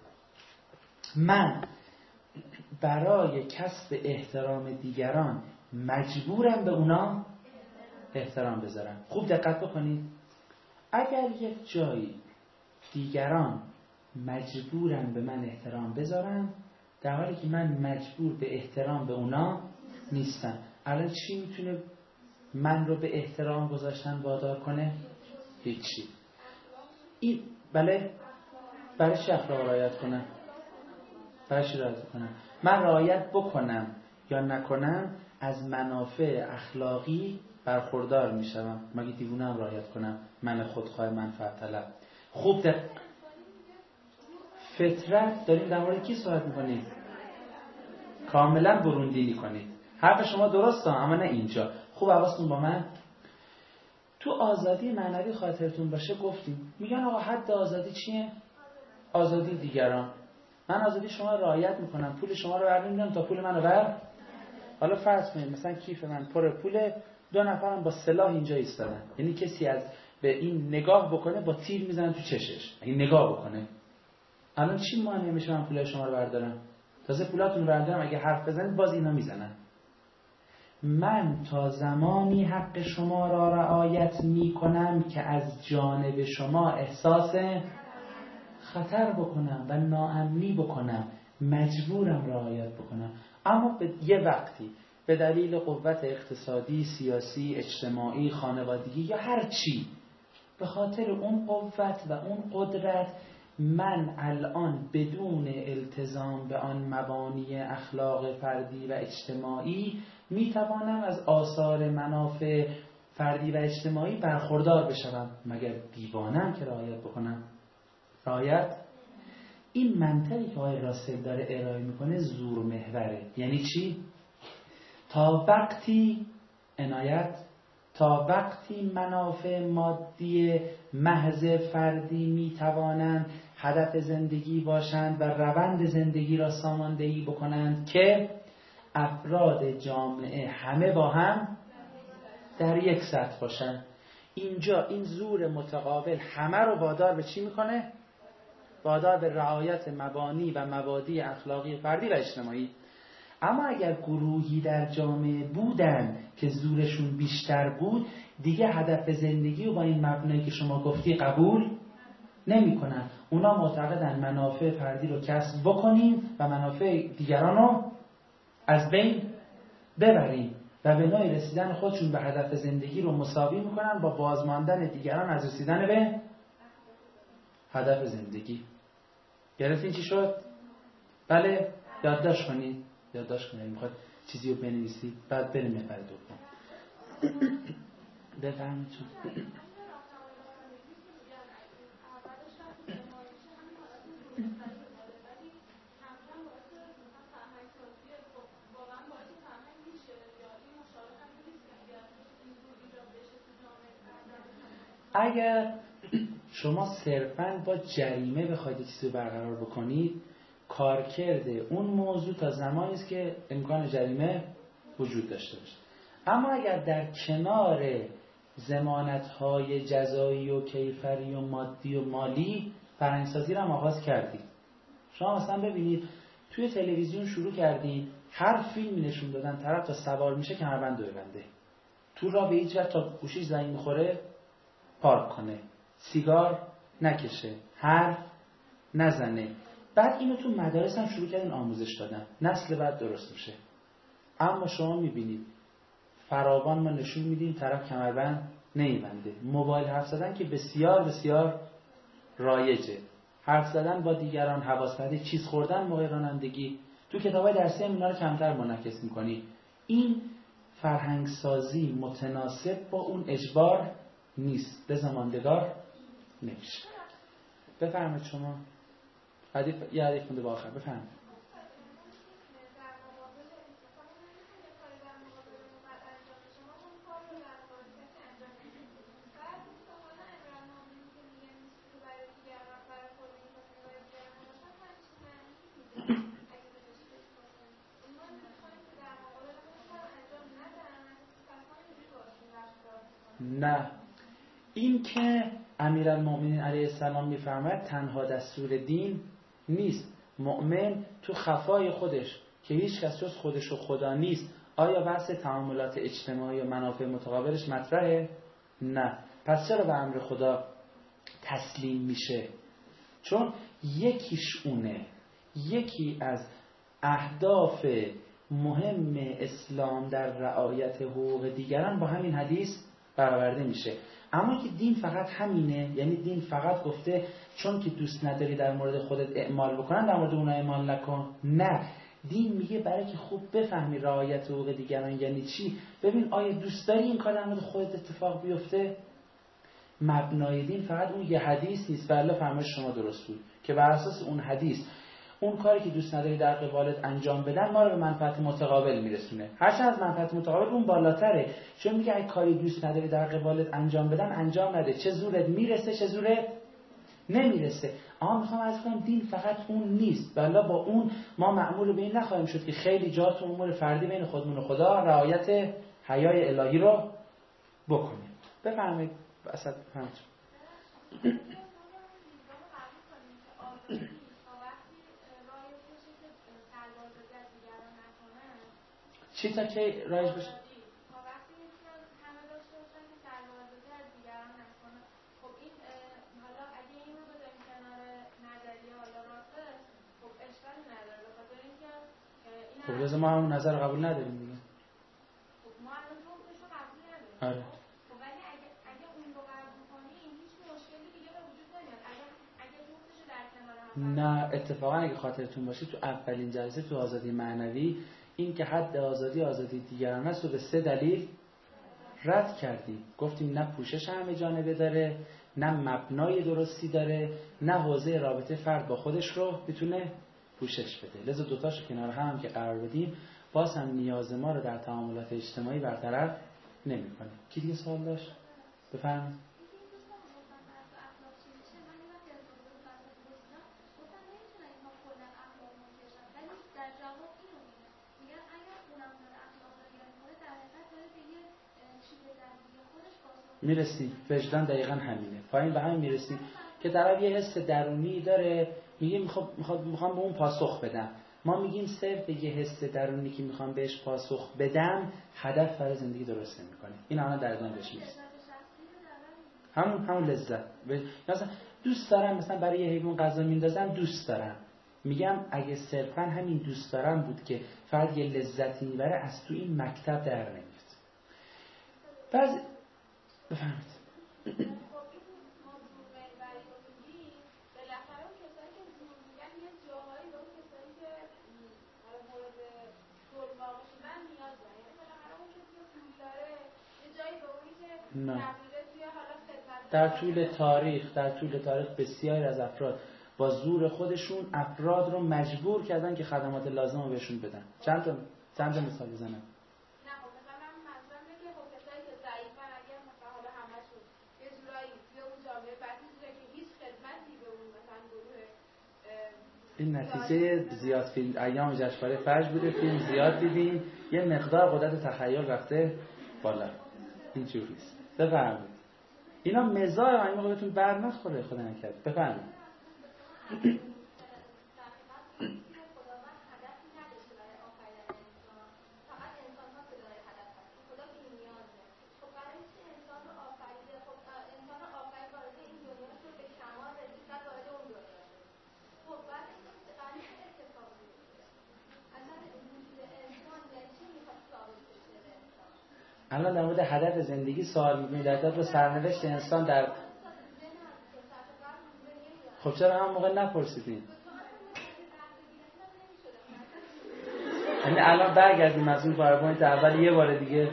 من برای کسب احترام دیگران مجبورم به اونا احترام بذارم. خوب دقت بکنید. اگر یک جایی دیگران مجبورن به من احترام بذارن، در حالی که من مجبور به احترام به اونا نیستم، الان چی میتونه من رو به احترام گذاشتن وادار کنه؟ هیچی. این بله برای چی اخلاق رعایت کنم؟ برای چی رعایت کنم؟ من رعایت بکنم یا نکنم از منافع اخلاقی برخوردار میشم. مگه دیوونه هم رعایت کنم؟ من خودخواه منفعت طلب. خوب ده فطرت داریم در مورد کی صحبت میکنید؟ کاملا بروندینی کنید. حرف شما درسته اما نه اینجا. خوب حواستون با من. تو آزادی معنوی خاطرتون باشه گفتیم میگن آقا حد آزادی چیه؟ آزادی دیگران. من آزادی شما رو رعایت میکنم، پول شما رو برمی‌دارم تا پول منو بر. حالا فرض کنید مثلا کیف من پر پول، دو نفرم با سلاح اینجا ایستادن، یعنی کسی از به این نگاه بکنه با تیر میزنن تو چشش، این نگاه بکنه. الان چی معنی میشه من پول شما رو بردارم؟ تازه پولاتون رو بردارم اگه حرف بزنید باز اینا میزنن. من تا زمانی حق شما را رعایت میکنم که از جانب شما احساس خطر بکنم و ناامنی بکنم، مجبورم رعایت بکنم. اما به یه وقتی به دلیل قوت اقتصادی، سیاسی، اجتماعی، خانوادگی یا هر چی، به خاطر اون قوت و اون قدرت من الان بدون التزام به آن مبانی اخلاق فردی و اجتماعی میتوانم از آثار منافع فردی و اجتماعی برخوردار بشم. مگر دیوانم که رعایت بکنم؟ رعایت این منطقی که آقای راسل داره ارائه میکنه زور محوره. یعنی چی؟ تا وقتی عنایت تا وقتی منافع مادی محض فردی میتوانند هدف زندگی باشند و روند زندگی را ساماندهی بکنند که افراد جامعه همه با هم در یک سطح باشند. اینجا این زور متقابل همه رو وادار به چی میکنه؟ وادار به رعایت مبانی و مبادی اخلاقی فردی و اجتماعی. اما اگر گروهی در جامعه بودن که زورشون بیشتر بود، دیگه هدف زندگی رو با این مبنایی که شما گفتی قبول نمی کنن. اونا معتقدن منافع فردی رو کسب بکنیم و منافع دیگران رو از بین ببریم. و به نوعی رسیدن خودشون به هدف زندگی رو مساوی میکنن با بازماندن دیگران از رسیدن به هدف زندگی. گرفتین چی شد؟ بله، یادداشت کنید، یادداشت کنید. میخواد چیزی رو بنویسید بعد بریم نفر دوم. بفرمایید. اگر شما صرفاً با جریمه بخواید چیزی رو برقرار بکنید، کارکرد اون موضوع تا زمانی است که امکان جریمه وجود داشته باشه. اما اگر در کنار ضمانت‌های جزایی و کیفری و مادی و مالی فرهنگ‌سازی رو هم آغاز کردید. شما مثلا ببینید توی تلویزیون شروع کردید هر فیلمی نشون دادن طرف تا سوار میشه کمربند ببنده، تو راه به هیچ وجه تا گوشیش زنگ میخوره پارک کنه، سیگار نکشه، حرف نزنه. بعد اینو تو مدارس هم شروع کردن آموزش دادن، نسل بعد درست میشه. اما شما میبینید فراوان ما نشون میدیم طرف کمربند نمیبنده. موبایل حرف زدن که بسیار بسیار رایجه، حرف زدن با دیگران، حواس پرتی، چیز خوردن موقع رانندگی. تو کتابای درسی هم اینا رو کمتر منعکس میکنی. این فرهنگ سازی متناسب با اون اجبار نیست، به زماندگار نمیشه. بفرمایید شما. حدیث یه حدیث خونده با آخر بفرمایید. نه، این که امیرالمومنین علیه السلام میفرماید تنها دستور دین نیست. مؤمن تو خفای خودش که هیچ کس جز خودش و خدا نیست، آیا بحث تعاملات اجتماعی و منافع متقابلش مطرحه؟ نه. پس چرا به امر خدا تسلیم میشه؟ چون یکیش اونه. یکی از اهداف مهم اسلام در رعایت حقوق دیگران با همین حدیث برآورده میشه. اما که دین فقط همینه، یعنی دین فقط گفته چون که دوست نداری در مورد خودت اعمال بکنن در مورد اونها اعمال نکن. نه، دین میگه برای که خوب بفهمی رعایت حقوق دیگران یعنی چی، ببین آیا دوست داری این کار در مورد خودت اتفاق بیفته. مبنای دین فقط اون یه حدیث نیست. والله فرمایش شما درست بود که بر اساس اون حدیث اون کاری که دوست نداری در قبالت انجام بدن ما رو به منفعت متقابل میرسونه. هرچند از منفعت متقابل اون بالاتره، چون میگه اگه کاری دوست نداری در قبالت انجام بدن انجام نده، چه زورت میرسه چه زورت نمیرسه. اما میخوام عرض کنم دین فقط اون نیست. والله با اون ما مأمور به این نخواهیم شد که خیلی جا تو امور فردی بین خودمون و خدا رعایت حیای الهی رو بکنیم. بفرمایید اسد بفرمایید. چی تا که رایج بشه؟ خب لازم ما همون نظر قبول نداریم دیگه. خب ما الان جفتشو قبول نداریم. آره. خب ولی اگه اگه اون رو قبول کنی این هیچ مشکلی دیگه به وجود نمیاد. اگه اگه جفتشو در کنار هم نه، اتفاقا اگه خاطرتون باشه تو اولین جلسه تو آزادی معنوی این که حد آزادی آزادی دیگران است رو به سه دلیل رد کردیم. گفتیم نه پوشش همه جانبه داره، نه مبنای درستی داره، نه حوزه رابطه فرد با خودش رو بتونه پوشش بده. لذا دوتاشو کنار هم که قرار بدیم باز هم نیاز ما رو در تعاملات اجتماعی برطرف نمی‌کنه. کی دیگه سوال داشت؟ بفرمایید. میرسیم وجدان دقیقاً همینه. پایین به همین میرسیم که طرف یه حس درونی داره میگه میخوام میخوام میخوام به اون پاسخ بدم. ما میگیم صرف یه حس درونی که میخوام بهش پاسخ بدم هدف برای زندگی درست نمیکنه. این الان در ادامه بهش میرسیم. همون همون لذت. مثلا دوست دارم مثلا برای یه حیوان غذا میندازم دوست دارم. میگم اگه صرفاً همین دوست دارم بود که فرد یه لذتی میبره از تو این مکتب در نمیاد. بعضی بفهمید نه. در طول تاریخ در طول تاریخ بسیاری از افراد با زور خودشون افراد رو مجبور کردن که خدمات لازم رو بهشون بدن. چند تا چند تا مثال بزنم. نه خب مثلا من منظورم اینه که خب کسایی که ضعیفن اگر مثلا حالا همشون یه جورایی توی اون جامعه بعدی که هیچ خدمتی به اون مثلا گروه این نتیجه زیاد فیلم ایام جشنواره فجر بوده، فیلم زیاد دیدیم، یه مقدار قدرت تخیل رفته بالا. اینجوریست. بفرمایید. اینا مزاح این موقع بهتون بر نخوره خدا نکرد. بفرمایید. الان در مورد هدف زندگی سوال می‌کنید، در مورد سرنوشت انسان در خب چرا هم موقع نپرسیدین؟ یعنی الان برگردیم از اون پاورپوینت اول یه بار دیگه.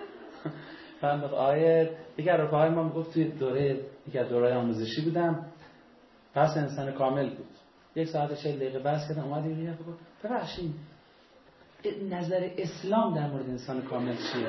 فهم آیه دیگه رفقای ما میگفت توی دوره یکی از دوره‌های آموزشی بودم، پس انسان کامل بود. یک ساعت و چهل دقیقه بحث کردم، اومد یه گفت ببخشید نظر اسلام در مورد انسان کامل چیه؟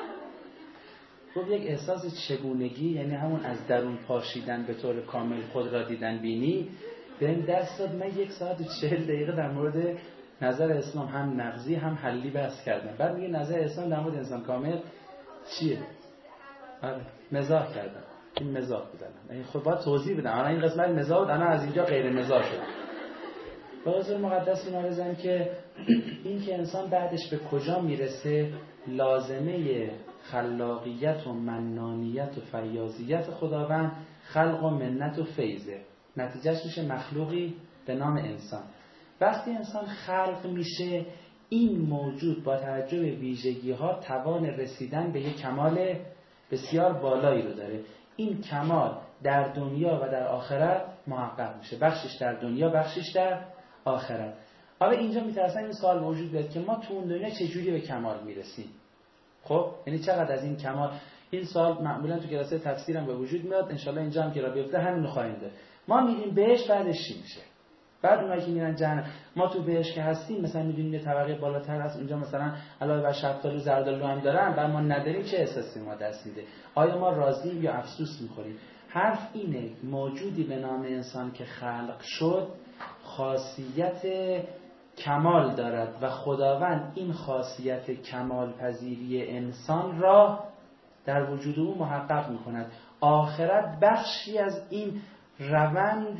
خب یک احساس چگونگی، یعنی همون از درون پاشیدن به طور کامل خود را دیدن بینی بهم دست داد. من یک ساعت و چهل دقیقه در مورد نظر اسلام هم نقضی هم حلی بحث کردم. بعد میگه نظر اسلام در مورد انسان کامل چیه؟ آره مزاح کردم. این مزاح بودن. یعنی خب باید توضیح بدم. الان این قسمت مزاح بود، الان از اینجا غیر مزاح شد. با حضور مقدس اینا بزنیم که این که انسان بعدش به کجا میرسه لازمه خلاقیت و منانیت و فیاضیت خداوند خلق و منت و فیضه. نتیجهش میشه مخلوقی به نام انسان. وقتی انسان خلق میشه این موجود با توجه به ویژگی ها توان رسیدن به یک کمال بسیار بالایی رو داره. این کمال در دنیا و در آخرت محقق میشه، بخشش در دنیا بخشش در آخرت. حالا اینجا میترسم این سوال وجود بیاد که ما تو اون دنیا چجوری به کمال میرسیم؟ خب یعنی چقدر از این کمال؟ این سوال معمولا تو کلاس تفسیر هم به وجود میاد، انشالله اینجا هم که را بیفته همین رو خواهیم داد. ما میریم بهش، بعدش چی میشه؟ بعد اونایی که میرن جهنم، ما تو بهش که هستیم مثلا میدونیم یه طبقه بالاتر هست اونجا مثلا علاوه بر شفتالو زردالو هم دارن، بعد ما نداریم، چه احساسی ما دست میده؟ آیا ما راضییم یا افسوس میخوریم؟ حرف اینه موجودی به نام انسان که خلق شد خاصیت کمال دارد و خداوند این خاصیت کمال پذیری انسان را در وجود او محقق میکند. آخرت بخشی از این روند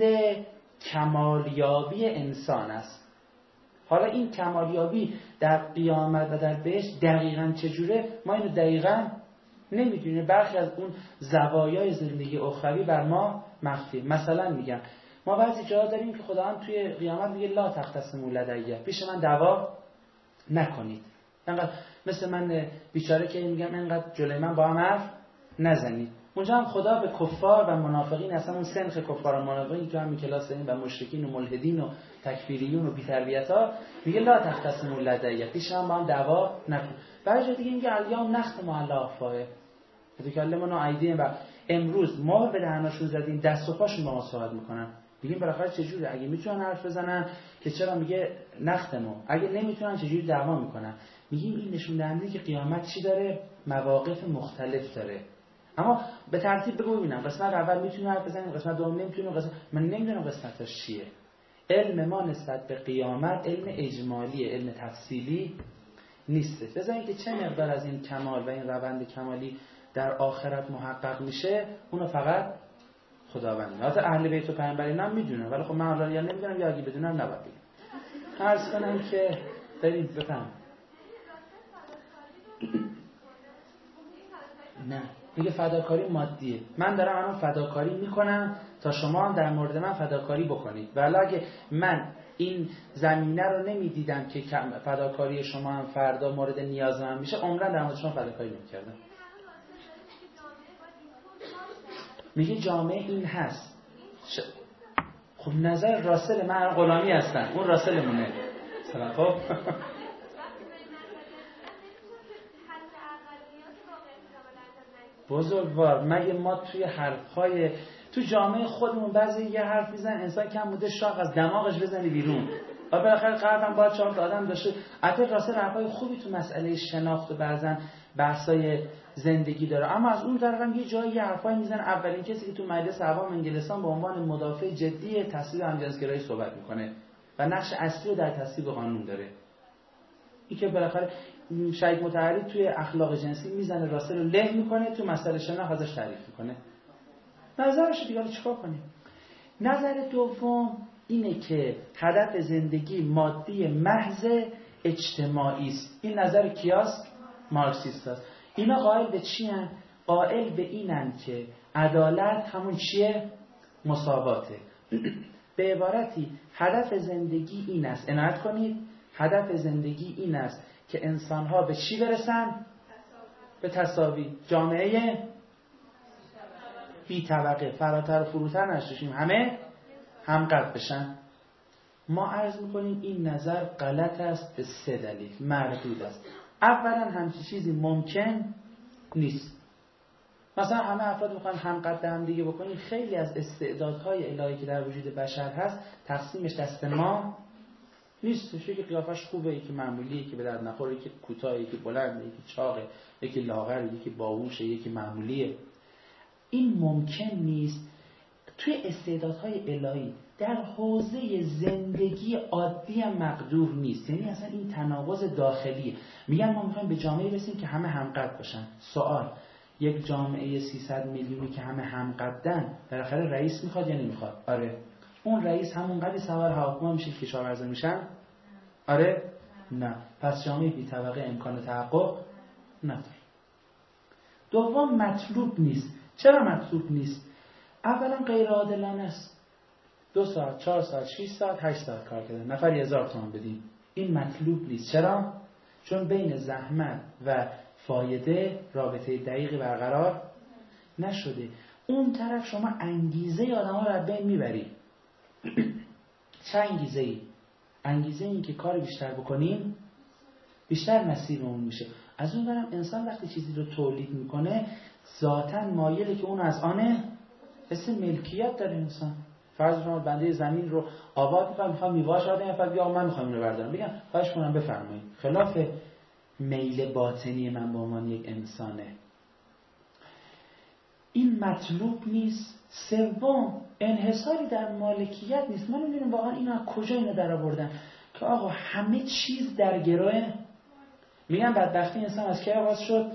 کمالیابی انسان است. حالا این کمالیابی در قیامت و در بهشت دقیقاً چجوره ما اینو دقیقاً نمیدونیم. برخی از اون زوایای زندگی اخروی بر ما مخفی. مثلا میگم ما بعضی جاها داریم که خداوند توی قیامت میگه لا تختصموا لدی، پیش من دعوا نکنید. انقدر مثل من بیچاره که میگم انقدر جلوی من با هم حرف نزنید. اونجا هم خدا به کفار و منافقین، اصلا اون سنخ کفار و منافقین که همین کلاس داریم و مشرکین و ملحدین و تکفیریون و بی‌تربیت‌ها میگه لا تختصموا لدی، پیش من با هم دعوا نکن. بعضی جا دیگه میگه الیوم نختم علی افواههم یتکلمون ایدیهم، و امروز ما به دهناشون زدیم دست و پاشون با ما صحبت میکنن. میگیم بالاخره چجوری؟ اگه میتونن حرف بزنن که چرا میگه نختمو، اگه نمیتونن چجوری دعوا میکنن؟ میگیم این نشون دهنده که قیامت چی داره؟ مواقف مختلف داره. اما به ترتیب بگو ببینم قسمت اول میتونی حرف بزنیم، قسمت دوم نمیتونی، قسمت من نمیدونم قسمتاش چیه. علم ما نسبت به قیامت علم اجمالیه، علم تفصیلی نیست. بذارین که چه مقدار از این کمال و این روند کمالی در آخرت محقق میشه اونو فقط خداوند. حتی اهل بیت و پیامبران هم میدونن، ولی خب من حالا یا نمیدونم یا اگه بدونم نباید بگم. عرض کنم که بریم بفهم. نه میگه فداکاری مادیه. من دارم الان فداکاری میکنم تا شما هم در مورد من فداکاری بکنید. ولی اگه من این زمینه رو نمیدیدم که فداکاری شما هم فردا مورد نیاز من میشه، عمرن در مورد شما فداکاری نمیکردم. میگه جامعه این هست. ش... خب نظر راسل، من غلامی هستم، اون راسلمونه. سلام. خب بزرگوار، مگه ما توی حرفهای تو جامعه خودمون بعضی یه حرف میزن انسان کم بوده شاق از دماغش بزنی بیرون. و بالاخره قلبم باید چهار تا آدم داشته. البته راسل حرفای خوبی تو مسئله شناخت و بعضن بحثای زندگی داره، اما از اون طرف هم یه جایی یه حرفای میزنه. اولین کسی که تو مجلس عوام انگلستان به عنوان مدافع جدی تصویب همجنسگرایی صحبت میکنه و نقش اصلی رو در تصویب قانون داره. این که بالاخره شهید مطهری توی اخلاق جنسی میزنه راسل رو له میکنه، تو مسئله شناخت ازش تعریف میکنه. نظرش دیگه چیکار کنیم؟ نظر دوم اینه که هدف زندگی مادی محض اجتماعی است. این نظر کیاست؟ مارکسیست است. اینا قائل به چی هن؟ قائل به اینن که عدالت همون چیه؟ مساواته. به عبارتی هدف زندگی این است، عنایت کنید، هدف زندگی این است که انسان‌ها به چی برسن؟ به تساوی. جامعه بی طبقه، فراتر و فروتر نشیم، همه همقدر بشن. ما عرض میکنیم این نظر غلط است به سه دلیل، مردود است. اولا همچین چیزی ممکن نیست. مثلا همه افراد میخوان همقدر هم دیگه بکنیم، خیلی از استعدادهای الهی که در وجود بشر هست تقسیمش دست ما نیستش. یکی قیافش خوبه، یکی معمولیه، یکی به درد نخوره، یکی کوتاه، یکی بلنده، یکی چاقه، یکی لاغره، یکی باهوشه، یکی معمولیه. این ممکن نیست. توی استعدادهای الهی در حوزه زندگی عادی هم مقدور نیست. یعنی اصلا این تناقض داخلیه. میگن ما میخوایم به جامعه برسیم که همه همقدر باشن. سوال، یک جامعه سیصد میلیونی که همه همقدرن، بالاخره رئیس میخواد یا نمیخواد؟ آره. اون رئیس همون قدری سوار هواپیما میشه که کشاورزا میشن؟ آره؟ نه. پس جامعه بی طبقه امکان تحقق نداره. دوم، مطلوب نیست. چرا مطلوب نیست؟ اولا غیر عادلانه است. دو ساعت، چهار ساعت، شش ساعت، هشت ساعت کار کردن، نفر هزار تومان بدیم. این مطلوب نیست. چرا؟ چون بین زحمت و فایده رابطه دقیقی برقرار نشده. اون طرف شما انگیزه آدم ها رو از بین میبری. چه انگیزه ای؟ انگیزه این که کار بیشتر بکنیم بیشتر نصیبمون میشه. از اون برم انسان وقتی چیزی رو تولید میکنه ذاتاً مایله که اون از آنه حس ملکیت داره. انسان فرض کنید بنده زمین رو آباد میکنم، میخوام میوه‌اش آدم نفر بیا من میخوام اینو بردارم، بگم خواهش کنم بفرمایید، خلاف میل باطنی من به عنوان یک انسانه. این مطلوب نیست. سوم، انحصاری در مالکیت نیست. ما نمیدونیم واقعا اینا از کجا اینو در آوردن که آقا همه چیز در گروه. میگن بدبختی انسان از کی آغاز شد؟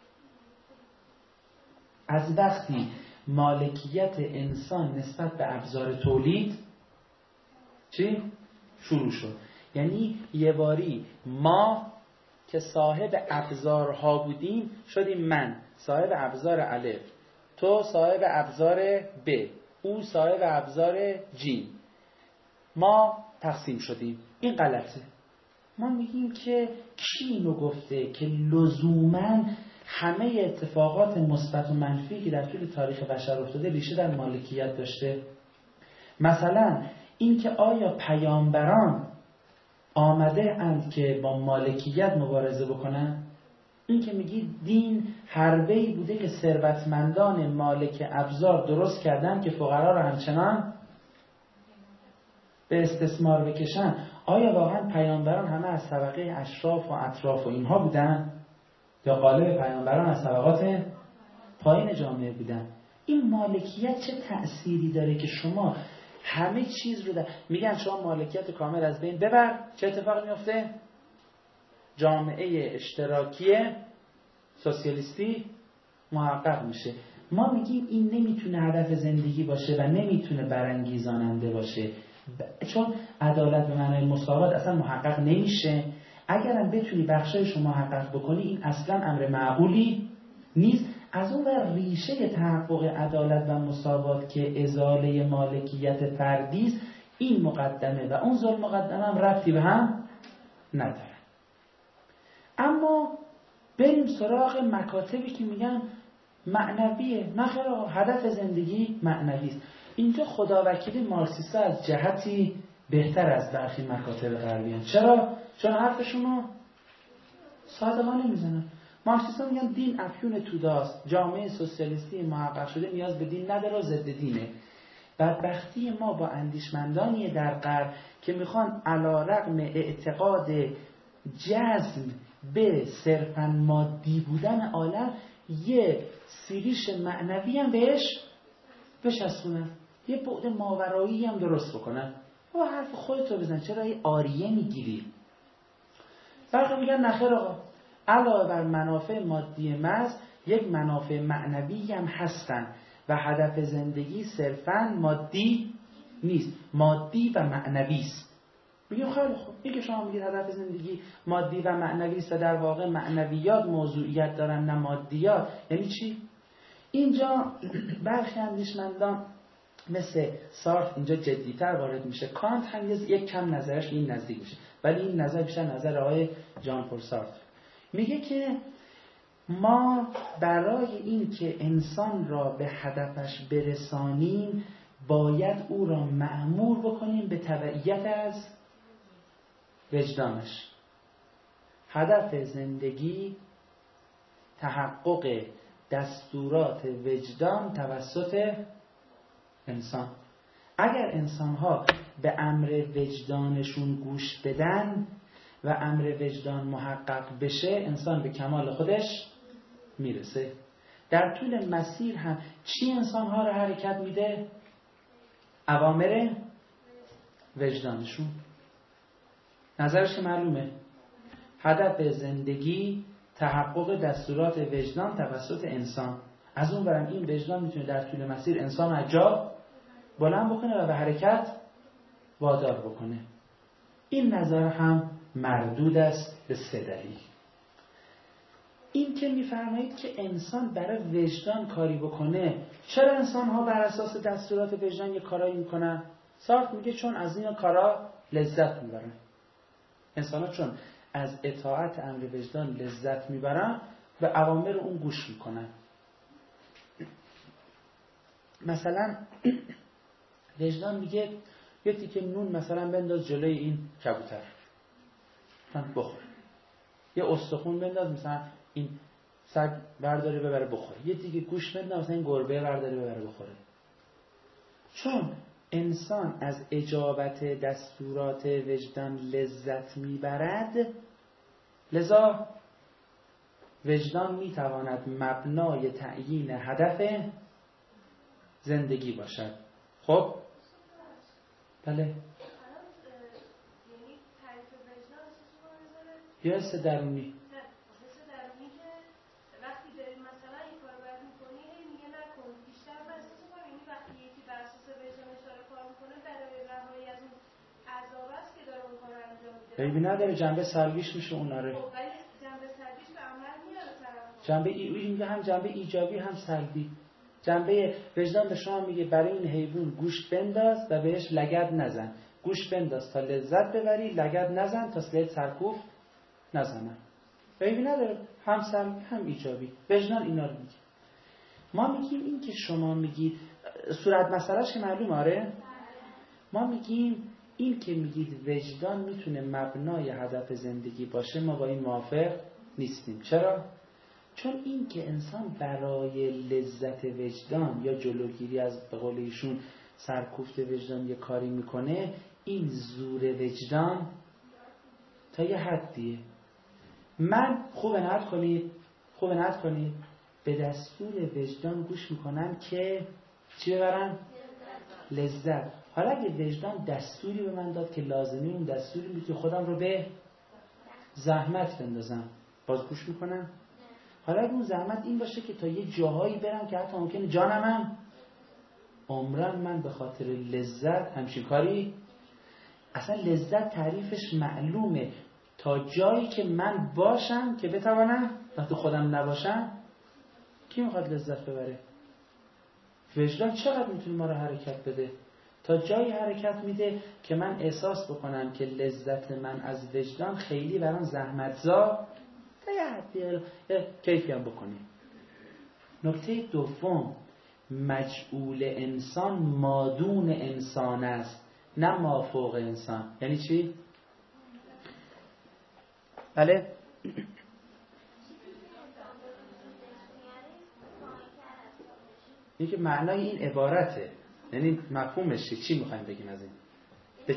از وقتی مالکیت انسان نسبت به ابزار تولید چی؟ شروع شد. یعنی یه باری ما که صاحب ابزارها بودیم شدیم من صاحب ابزار الف، تو صاحب ابزار ب، او صاحب ابزار جیم. ما تقسیم شدیم. این غلطه. ما میگیم که کی اینو گفته که لزوماً همه اتفاقات مثبت و منفی که در طول تاریخ بشر افتاده ریشه در مالکیت داشته؟ مثلا این که آیا پیامبران آمده اند که با مالکیت مبارزه بکنن؟ این که میگی دین حربه‌ای بوده که ثروتمندان مالک ابزار درست کردن که فقرا رو همچنان به استثمار بکشن. آیا واقعا پیامبران همه از طبقه اشراف و اطراف و اینها بودن؟ یا غالب پیامبران از طبقات پایین جامعه بودن؟ این مالکیت چه تأثیری داره که شما همه چیز رو در... میگن شما مالکیت کامل از بین ببر، چه اتفاقی میفته؟ جامعه اشتراکی سوسیالیستی محقق میشه. ما میگیم این نمیتونه هدف زندگی باشه و نمیتونه برانگیزاننده باشه، چون عدالت به معنای مساوات اصلا محقق نمیشه. اگرم بتونی بخشایش رو محقق بکنی این اصلا امر معقولی نیست. از اون ور ریشه تحقق عدالت و مساوات که ازاله مالکیت فردی است، این مقدمه و اون ظلم مقدمه هم ربطی به هم نداره. اما بریم سراغ مکاتبی که میگن معنویه. نه خیر آقا، هدف زندگی معنوی است. اینجا خداوکیلی مارکسیستا از جهتی بهتر از برخی مکاتب غربیان. چرا؟ چون حرفشونو صادقانه میزنن. مارکسیستا میگن دین افیون توداست، جامعه سوسیالیستی محقق شده نیاز به دین نداره و ضد دینه. بدبختی ما با اندیشمندانی در غرب که میخوان علی‌رغم اعتقاد جزم به صرفاً مادی بودن عالم یه سیریش معنوی هم بهش بچسبونن، یه بعد ماورایی هم درست بکنن. و حرف خودتو بزن، چرا یه آریه میگیری؟ برخی میگن نخیر آقا، علاوه بر منافع مادی محض یک منافع معنوی هم هستن و هدف زندگی صرفاً مادی نیست، مادی و معنوی است. میگیم خیلی خوب، این که شما میگید هدف زندگی مادی و معنوی است و در واقع معنویات موضوعیت دارن نه مادیات، یعنی چی؟ اینجا برخی اندیشمندان مثل سارتر اینجا جدی‌تر وارد میشه. کانت هم یک کم نظرش این نزدیک میشه، ولی این نظر بیشتر نظر آقای ژان پل سارتر. میگه که ما برای این که انسان را به هدفش برسانیم باید او را مأمور بکنیم به تبعیت از وجدانش. هدف زندگی تحقق دستورات وجدان توسط انسان. اگر انسان‌ها به امر وجدانشون گوش بدن و امر وجدان محقق بشه، انسان به کمال خودش میرسه. در طول مسیر هم چی انسان‌ها را حرکت میده؟ اوامر وجدانشون. نظرش معلومه. هدف زندگی تحقق دستورات وجدان توسط انسان. از اون برم این وجدان میتونه در طول مسیر انسان از جا بلند بکنه و به حرکت وادار بکنه. این نظر هم مردود است به سه دلیل. این که میفرمایید که انسان برای وجدان کاری بکنه، چرا انسان ها بر اساس دستورات وجدان یک کارایی میکنن؟ سارتر میگه چون از این کارا لذت میبرن. انسان ها چون از اطاعت امر وجدان لذت میبرن به اوامر اون گوش میکنن. مثلا وجدان میگه یه تیکه نون مثلا بنداز جلوی این کبوتر بخور، یه استخون بنداز مثلا این سگ برداره ببره بخوره، یه تیکه گوشت بنداز مثلا این گربه برداره ببره بخوره. چون انسان از اجابت دستورات وجدان لذت میبرد، لذا وجدان میتواند مبنای تعیین هدف زندگی باشد. خب بله، یا حس درونی. حس درونی که وقتی داری مثلا این کار باید میکنی میگه نکن، بیشتر محسوس میکنم. یعنی وقتی یکی بر اساس وجدانش داره کار میکنه برای رهایی از اون عذاب است که داره اون کار رو انجام میده. ببین نداره جنبه سلبیش میشه اون. آره خب ولی جنبه سلبیش به عمل میاره طرف. جنبه این هم جنبه ایجابی هم سلبی. جنبه وجدان به شما میگه برای این حیوان گوشت بنداز و بهش لگد نزن. گوشت بنداز تا لذت ببری، لگد نزن تا سلت سرکوف نزنن. عیبی نداره، هم سلبی هم ایجابی. وجدان اینا رو میگه. ما میگیم این که شما میگید صورت مسئلهش که معلومه. آره ما میگیم این که میگید وجدان میتونه مبنای هدف زندگی باشه، ما با این موافق نیستیم. چرا؟ چون این که انسان برای لذت وجدان یا جلوگیری از به قول ایشون سرکوفت وجدان یه کاری میکنه، این زور وجدان تا یه حدیه. من خوب نهت کنید خوب نهت کنید به دستور وجدان گوش میکنم که چی ببرم؟ لذت. حالا اگه وجدان دستوری به من داد که لازمی اون دستوری بود که خودم رو به زحمت بندازم، باز گوش میکنم؟ حالا اگه اون زحمت این باشه که تا یه جاهایی برم که حتی ممکنه جانم هم عمرم من به خاطر لذت همچین کاری. اصلا لذت تعریفش معلومه، تا جایی که من باشم که بتوانم، وقتی خودم نباشم کی میخواد لذت ببره؟ وجدان چقدر میتونه ما رو حرکت بده؟ تا جایی حرکت میده که من احساس بکنم که لذت من از وجدان خیلی برام زحمت‌زا تا یه حدی کیفی هم بکنیم. نکته دوم، مجعول انسان مادون انسان است نه مافوق انسان. یعنی چی؟ بله؟ این که معنای این عبارته، یعنی مفهومش چی؟ چی میخوایم بگیم از این؟ ب...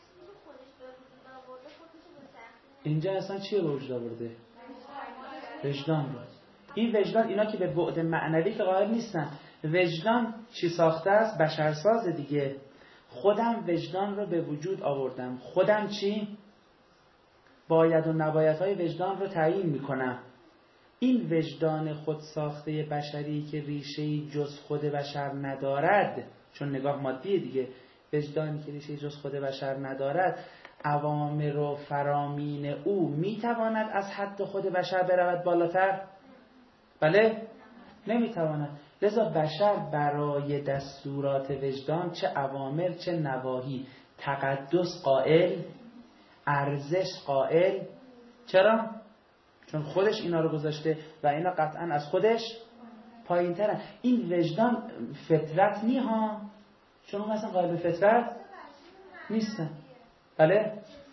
اینجا اصلا چی رو وجود آورده؟ وجدان رو. این وجدان، اینا که به بعد معنوی که قائل نیستن. وجدان چی ساخته است؟ بشرساز دیگه. خودم وجدان رو به وجود آوردم. خودم چی؟ باید و نبایدهای وجدان رو تعیین میکنم. این وجدان خود ساخته بشری که ریشه‌ای جز خود بشر ندارد، چون نگاه مادیه دیگه، وجدانی که ریشه‌ای جز خود بشر ندارد، اوامر و فرامین او میتواند از حد خود بشر برود بالاتر؟ بله؟ نمیتواند. لذا بشر برای دستورات وجدان چه اوامر چه نواهی تقدس قائل، ارزش قائل. چرا؟ چون خودش اینا رو گذاشته و اینا قطعا از خودش پایین ترن. این وجدان فطرت نی ها، چون اون اصلا قائل به فطرت نیستن. بله؟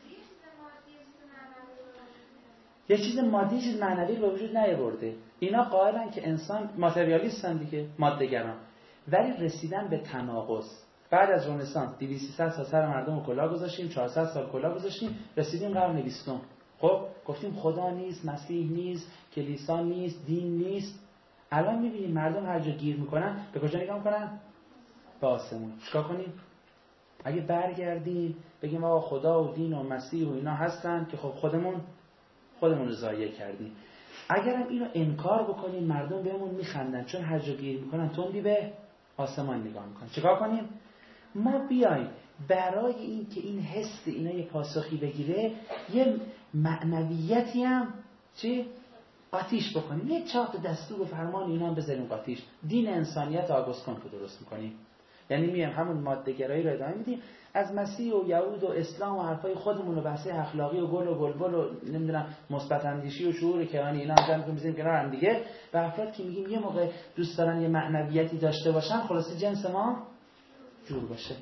یه چیز مادی چیز معنوی به وجود نیاورده. اینا قائلن که انسان ماتریالیستن دیگه، ماده‌گران، ولی رسیدن به تناقض. بعد از رنسانس دویست سیصد سال سر مردم کلاه گذاشتیم، چهارصد سال کلاه گذاشتیم، رسیدیم قرن بیستم. خب گفتیم خدا نیست، مسیح نیست، کلیسا نیست، دین نیست. الان می‌بینیم مردم هر جا گیر میکنن به کجا نگاه میکنن؟ به آسمون. چیکار کنیم؟ اگه برگردیم بگیم آقا خدا و دین و مسیح و اینا هستن که خب خودمون خودمون رو ضایع کردیم. اگرم اینو انکار بکنیم مردم بهمون میخندن، چون هر جا گیر میکنن تندی به آسمان نگاه میکنن. چیکار کنیم؟ ما بیایم برای این که این حس اینا یه پاسخی بگیره یه معنویتی هم چی؟ آتیش بکنیم. یه چهار دستور و فرمان اینا هم بذاریم آتیش. دین انسانیت آگوست کانت رو درست میکنیم. یعنی میایم همون ماده‌گرایی رو ادامه میدیم، از مسیح و یهود و اسلام و حرفای خودمون و بحث اخلاقی و گل و بلبل و نمیدونم مثبت اندیشی و شعور کیهانی اینا هم جمع می‌کنیم کنار هم دیگه، و افراد که میگیم یه موقع دوست دارن یه معنویتی داشته باشن، خلاصه جنس ما جور باشه.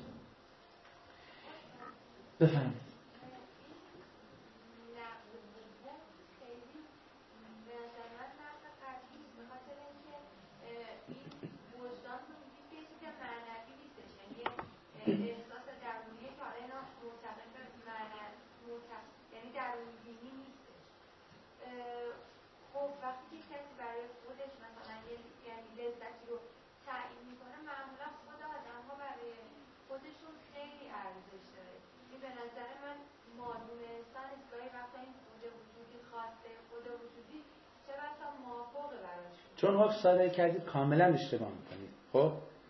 بفرمایید. احساس درونیه که حالا اینا معتقد به معنی معتقد یعنی درونی دینی نیستش. خب وقتی که کسی برای خودش مثلا یعنی لذتی رو تعیین میکنه، معمولا خود آدم‌ها برای خودشون خیلی ارزش داره. این به نظر من مادون انسان گاهی وقتا این خود وجودی خواسته خود وجودی چه بسا موافقه براشون. چون حکم صادر کردید کاملا اشتباه میکنید. خب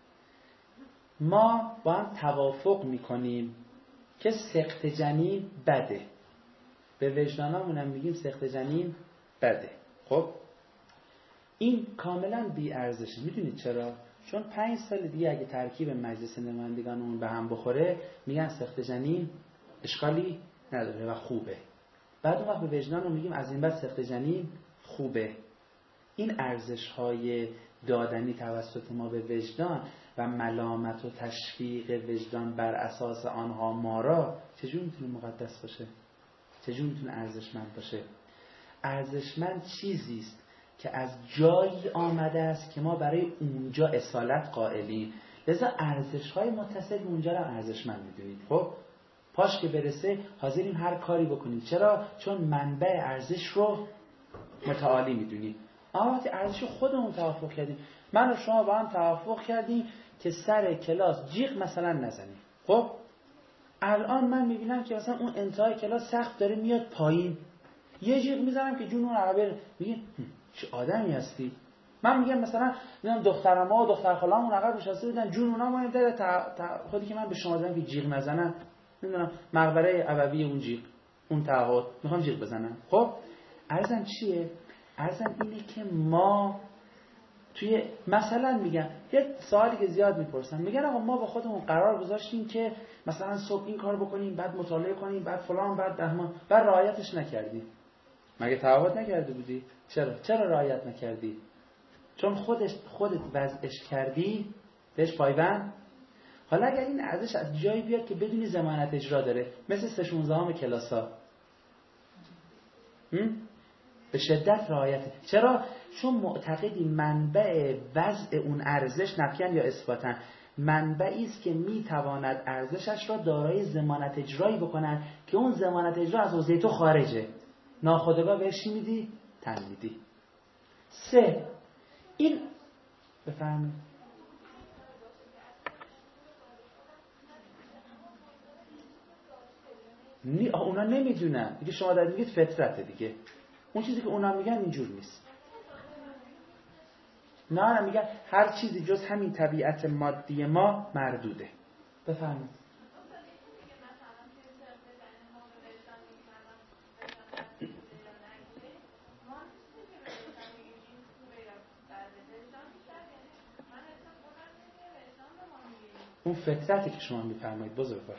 ما با هم توافق میکنیم که سقط جنین بده، به وجدانمون هم میگیم سقط جنین بده. خب این کاملا بی ارزشه. میدونید چرا؟ چون پنج سال دیگه اگه ترکیب مجلس نمایندگانمون به هم بخوره میگن سقط جنین اشکالی نداره و خوبه. بعد اون وقت به وجدانمون میگیم از این بعد سقط جنین خوبه. این ارزش های دادنی توسط ما به وجدان و ملامت و تشویق وجدان بر اساس آنها ما را چجور میتونه مقدس باشه؟ چجور میتونه ارزشمند باشه؟ ارزشمند چیزی است که از جایی آمده است که ما برای اونجا اصالت قائلیم. لذا ارزش‌های متصل اونجا را ارزشمند میدونید. خب پاش که برسه حاضریم هر کاری بکنیم. چرا؟ چون منبع ارزش رو متعالی میدونیم. اما وقتی ارزش خودمون توافق کردیم، من و شما با هم توافق کردیم که سر کلاس جیغ مثلا نزنیم. خب الان من میبینم که مثلا اون انتهای کلاس سقف داره میاد پایین، یه جیغ میزنم که جون اون عقبه میگه چه آدمی هستی. من میگم مثلا میگم دخترما و دختر خالامون عقب نشسته بودن، جون اونا مهم‌تره تا خودی که من به شما دادم که جیغ نزنم. نمیدونم مقبره ابوی اون جیغ، اون تعهد میخوام جیغ بزنم. خب عرضم چیه؟ عرضم اینه که ما توی مثلا میگن یه سوالی که زیاد میپرسن، میگن آقا ما با خودمون قرار گذاشتیم که مثلا صبح این کار بکنیم، بعد مطالعه کنیم، بعد فلان، بعد بهمان، بعد رعایتش نکردی. مگه تعهد نکرده بودی؟ چرا؟ چرا رعایت نکردی؟ چون خودش خودت وضعش کردی بهش پایبند. حالا اگر این ارزش از جایی بیاد که بدونی ضمانت اجرا داره، مثل سه شانزده کلاسا به شدت رعایته. چرا؟ چون معتقدی منبع وضع اون ارزش نفیاً یا اثباتاً منبعی است که میتواند ارزشش را دارای ضمانت اجرایی بکنن که اون ضمانت اجرا از حوزه تو خارجه، ناخودآگاه بهش چی میدی؟ تن میدی. سه، این بفرمایید. نی اونا نمیدونن دیگه، شما دارید میگید فطرته دیگه. اون چیزی که اونا میگن اینجور نیست. نه نه میگن هر چیزی جز همین طبیعت مادی ما مردوده. بفرمایید. اون فطرتی که شما میفرمایید بزرگوار.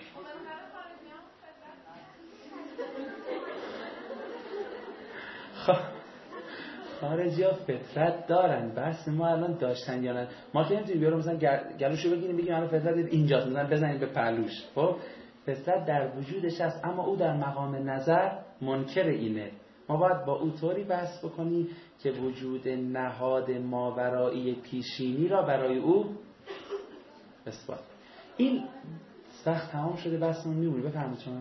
خارجی ها فطرت دارن، بس ما الان داشتن یا نه. ما که نمیتونیم بیارم مثلا گلوشو بگیریم بگیم الان فطرت اینجاست مثلا بزنیم به پهلوش. خب فطرت در وجودش هست، اما او در مقام نظر منکر اینه. ما باید با او طوری بحث بکنیم که وجود نهاد ماورایی پیشینی را برای او اثبات. این سخت تمام شده، بحثمون میمونه. بفرمایید شما.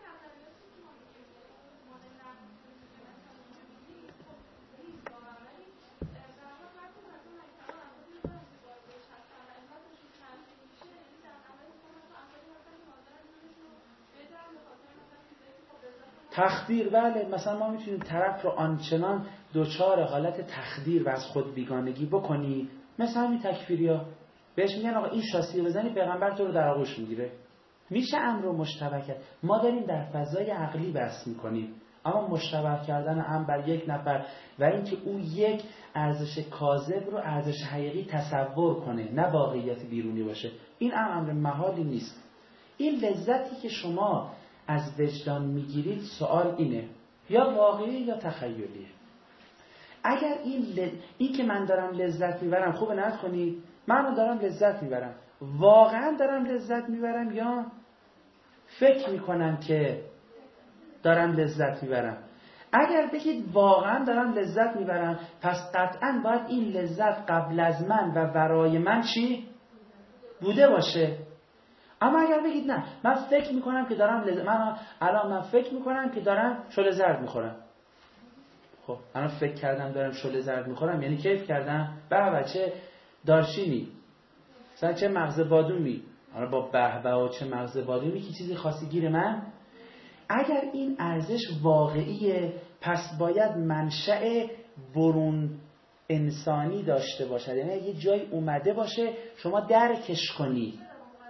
تخدیر، بله، مثلا ما میتونیم طرف رو آنچنان دوچار حالت تخدیر و از خود بیگانگی بکنی، مثلا همین تکفیریا بهش میگن آقا این شاسی رو بزنی پیغمبر تو رو در آغوش میگیره. میشه امر رو مشتبه کرد. ما داریم در فضای عقلی بحث میکنیم، اما مشتبه کردن امر بر یک نفر و اینکه او یک ارزش کاذب رو ارزش حقیقی تصور کنه، نه واقعیت بیرونی باشه، این امر محالی نیست. این لذتی که شما از وجدان میگیرید، سوال اینه یا واقعی یا تخیلیه. اگر این ل... این که من دارم لذت میبرم، خوب نقد کنید، من دارم لذت میبرم، واقعا دارم لذت میبرم یا فکر میکنم که دارم لذت میبرم؟ اگر بگید واقعا دارم لذت میبرم، پس قطعا باید این لذت قبل از من و برای من چی بوده باشه. اما اگر بگید نه، من فکر میکنم که دارم لذت، من الان من فکر میکنم که دارم شله زرد میخورم. خب الان فکر کردم دارم شله زرد میخورم یعنی کیف کردم؟ به بچه دارچینی، مثلا چه مغز بادومی، حالا با به به و چه مغز بادومی که چیزی خاصی گیر من. اگر این ارزش واقعیه، پس باید منشأ برون انسانی داشته باشد، یعنی یه جای اومده باشه شما درکش کنی.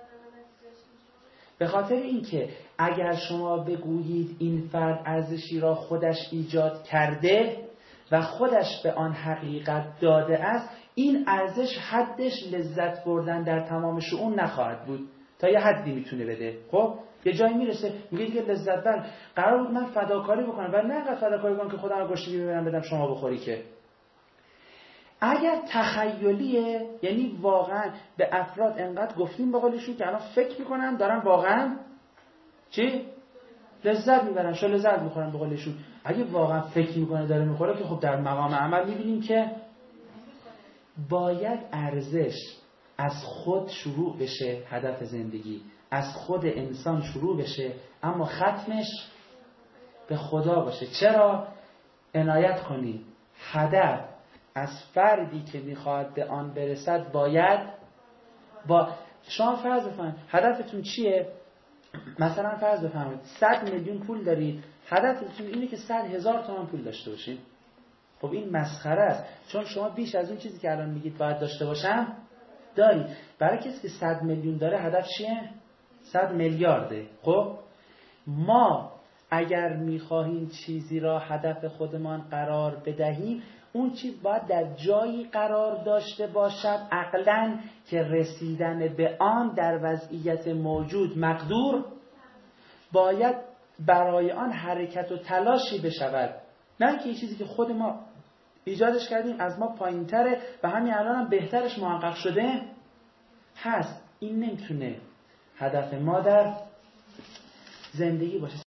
به خاطر اینکه اگر شما بگویید این فرد ارزشی را خودش ایجاد کرده و خودش به آن حقیقت داده است، این ارزش حدش لذت بردن در تمام شؤون نخواهد بود، تا یه حدی میتونه بده. خب یه جایی میرسه میگه دیگه لذت بر قرار بود من فداکاری بکنم، ولی نه اینقدر فداکاری کنم که خودم رو گشنگی ببرم بدم شما بخوری. که اگر تخیلیه، یعنی واقعا به افراد انقدر گفتیم به قولشون که الان فکر میکنم دارم واقعا چی؟ لذت میبرم، شو لذت میخورم به قولشون. اگه واقعا فکر میکنه داره میخوره که خب در مقام عمل میبینیم که باید ارزش از خود شروع بشه، هدف زندگی از خود انسان شروع بشه، اما ختمش به خدا باشه. چرا؟ عنایت کنید هدف از فردی که میخواد به آن برسد باید با شما فرض بفرمایید هدفتون چیه؟ مثلا فرض بفرمایید صد میلیون پول دارید، هدفتون اینه که صد هزار تومان پول داشته باشید. خب این مسخره است، چون شما بیش از اون چیزی که الان میگید باید داشته باشم دارید. برای کسی که صد میلیون داره هدف چیه؟ صد میلیارده. خب ما اگر میخواهیم چیزی را هدف خودمان قرار بدهیم، اون چیز باید در جایی قرار داشته باشد عقلاً که رسیدن به آن در وضعیت موجود مقدور باید برای آن حرکت و تلاشی بشود، نه که چیزی که خود ما ایجادش کردیم از ما پایین‌تره و همین الان هم بهترش محقق شده هست. این نمیتونه هدف ما در زندگی باشه.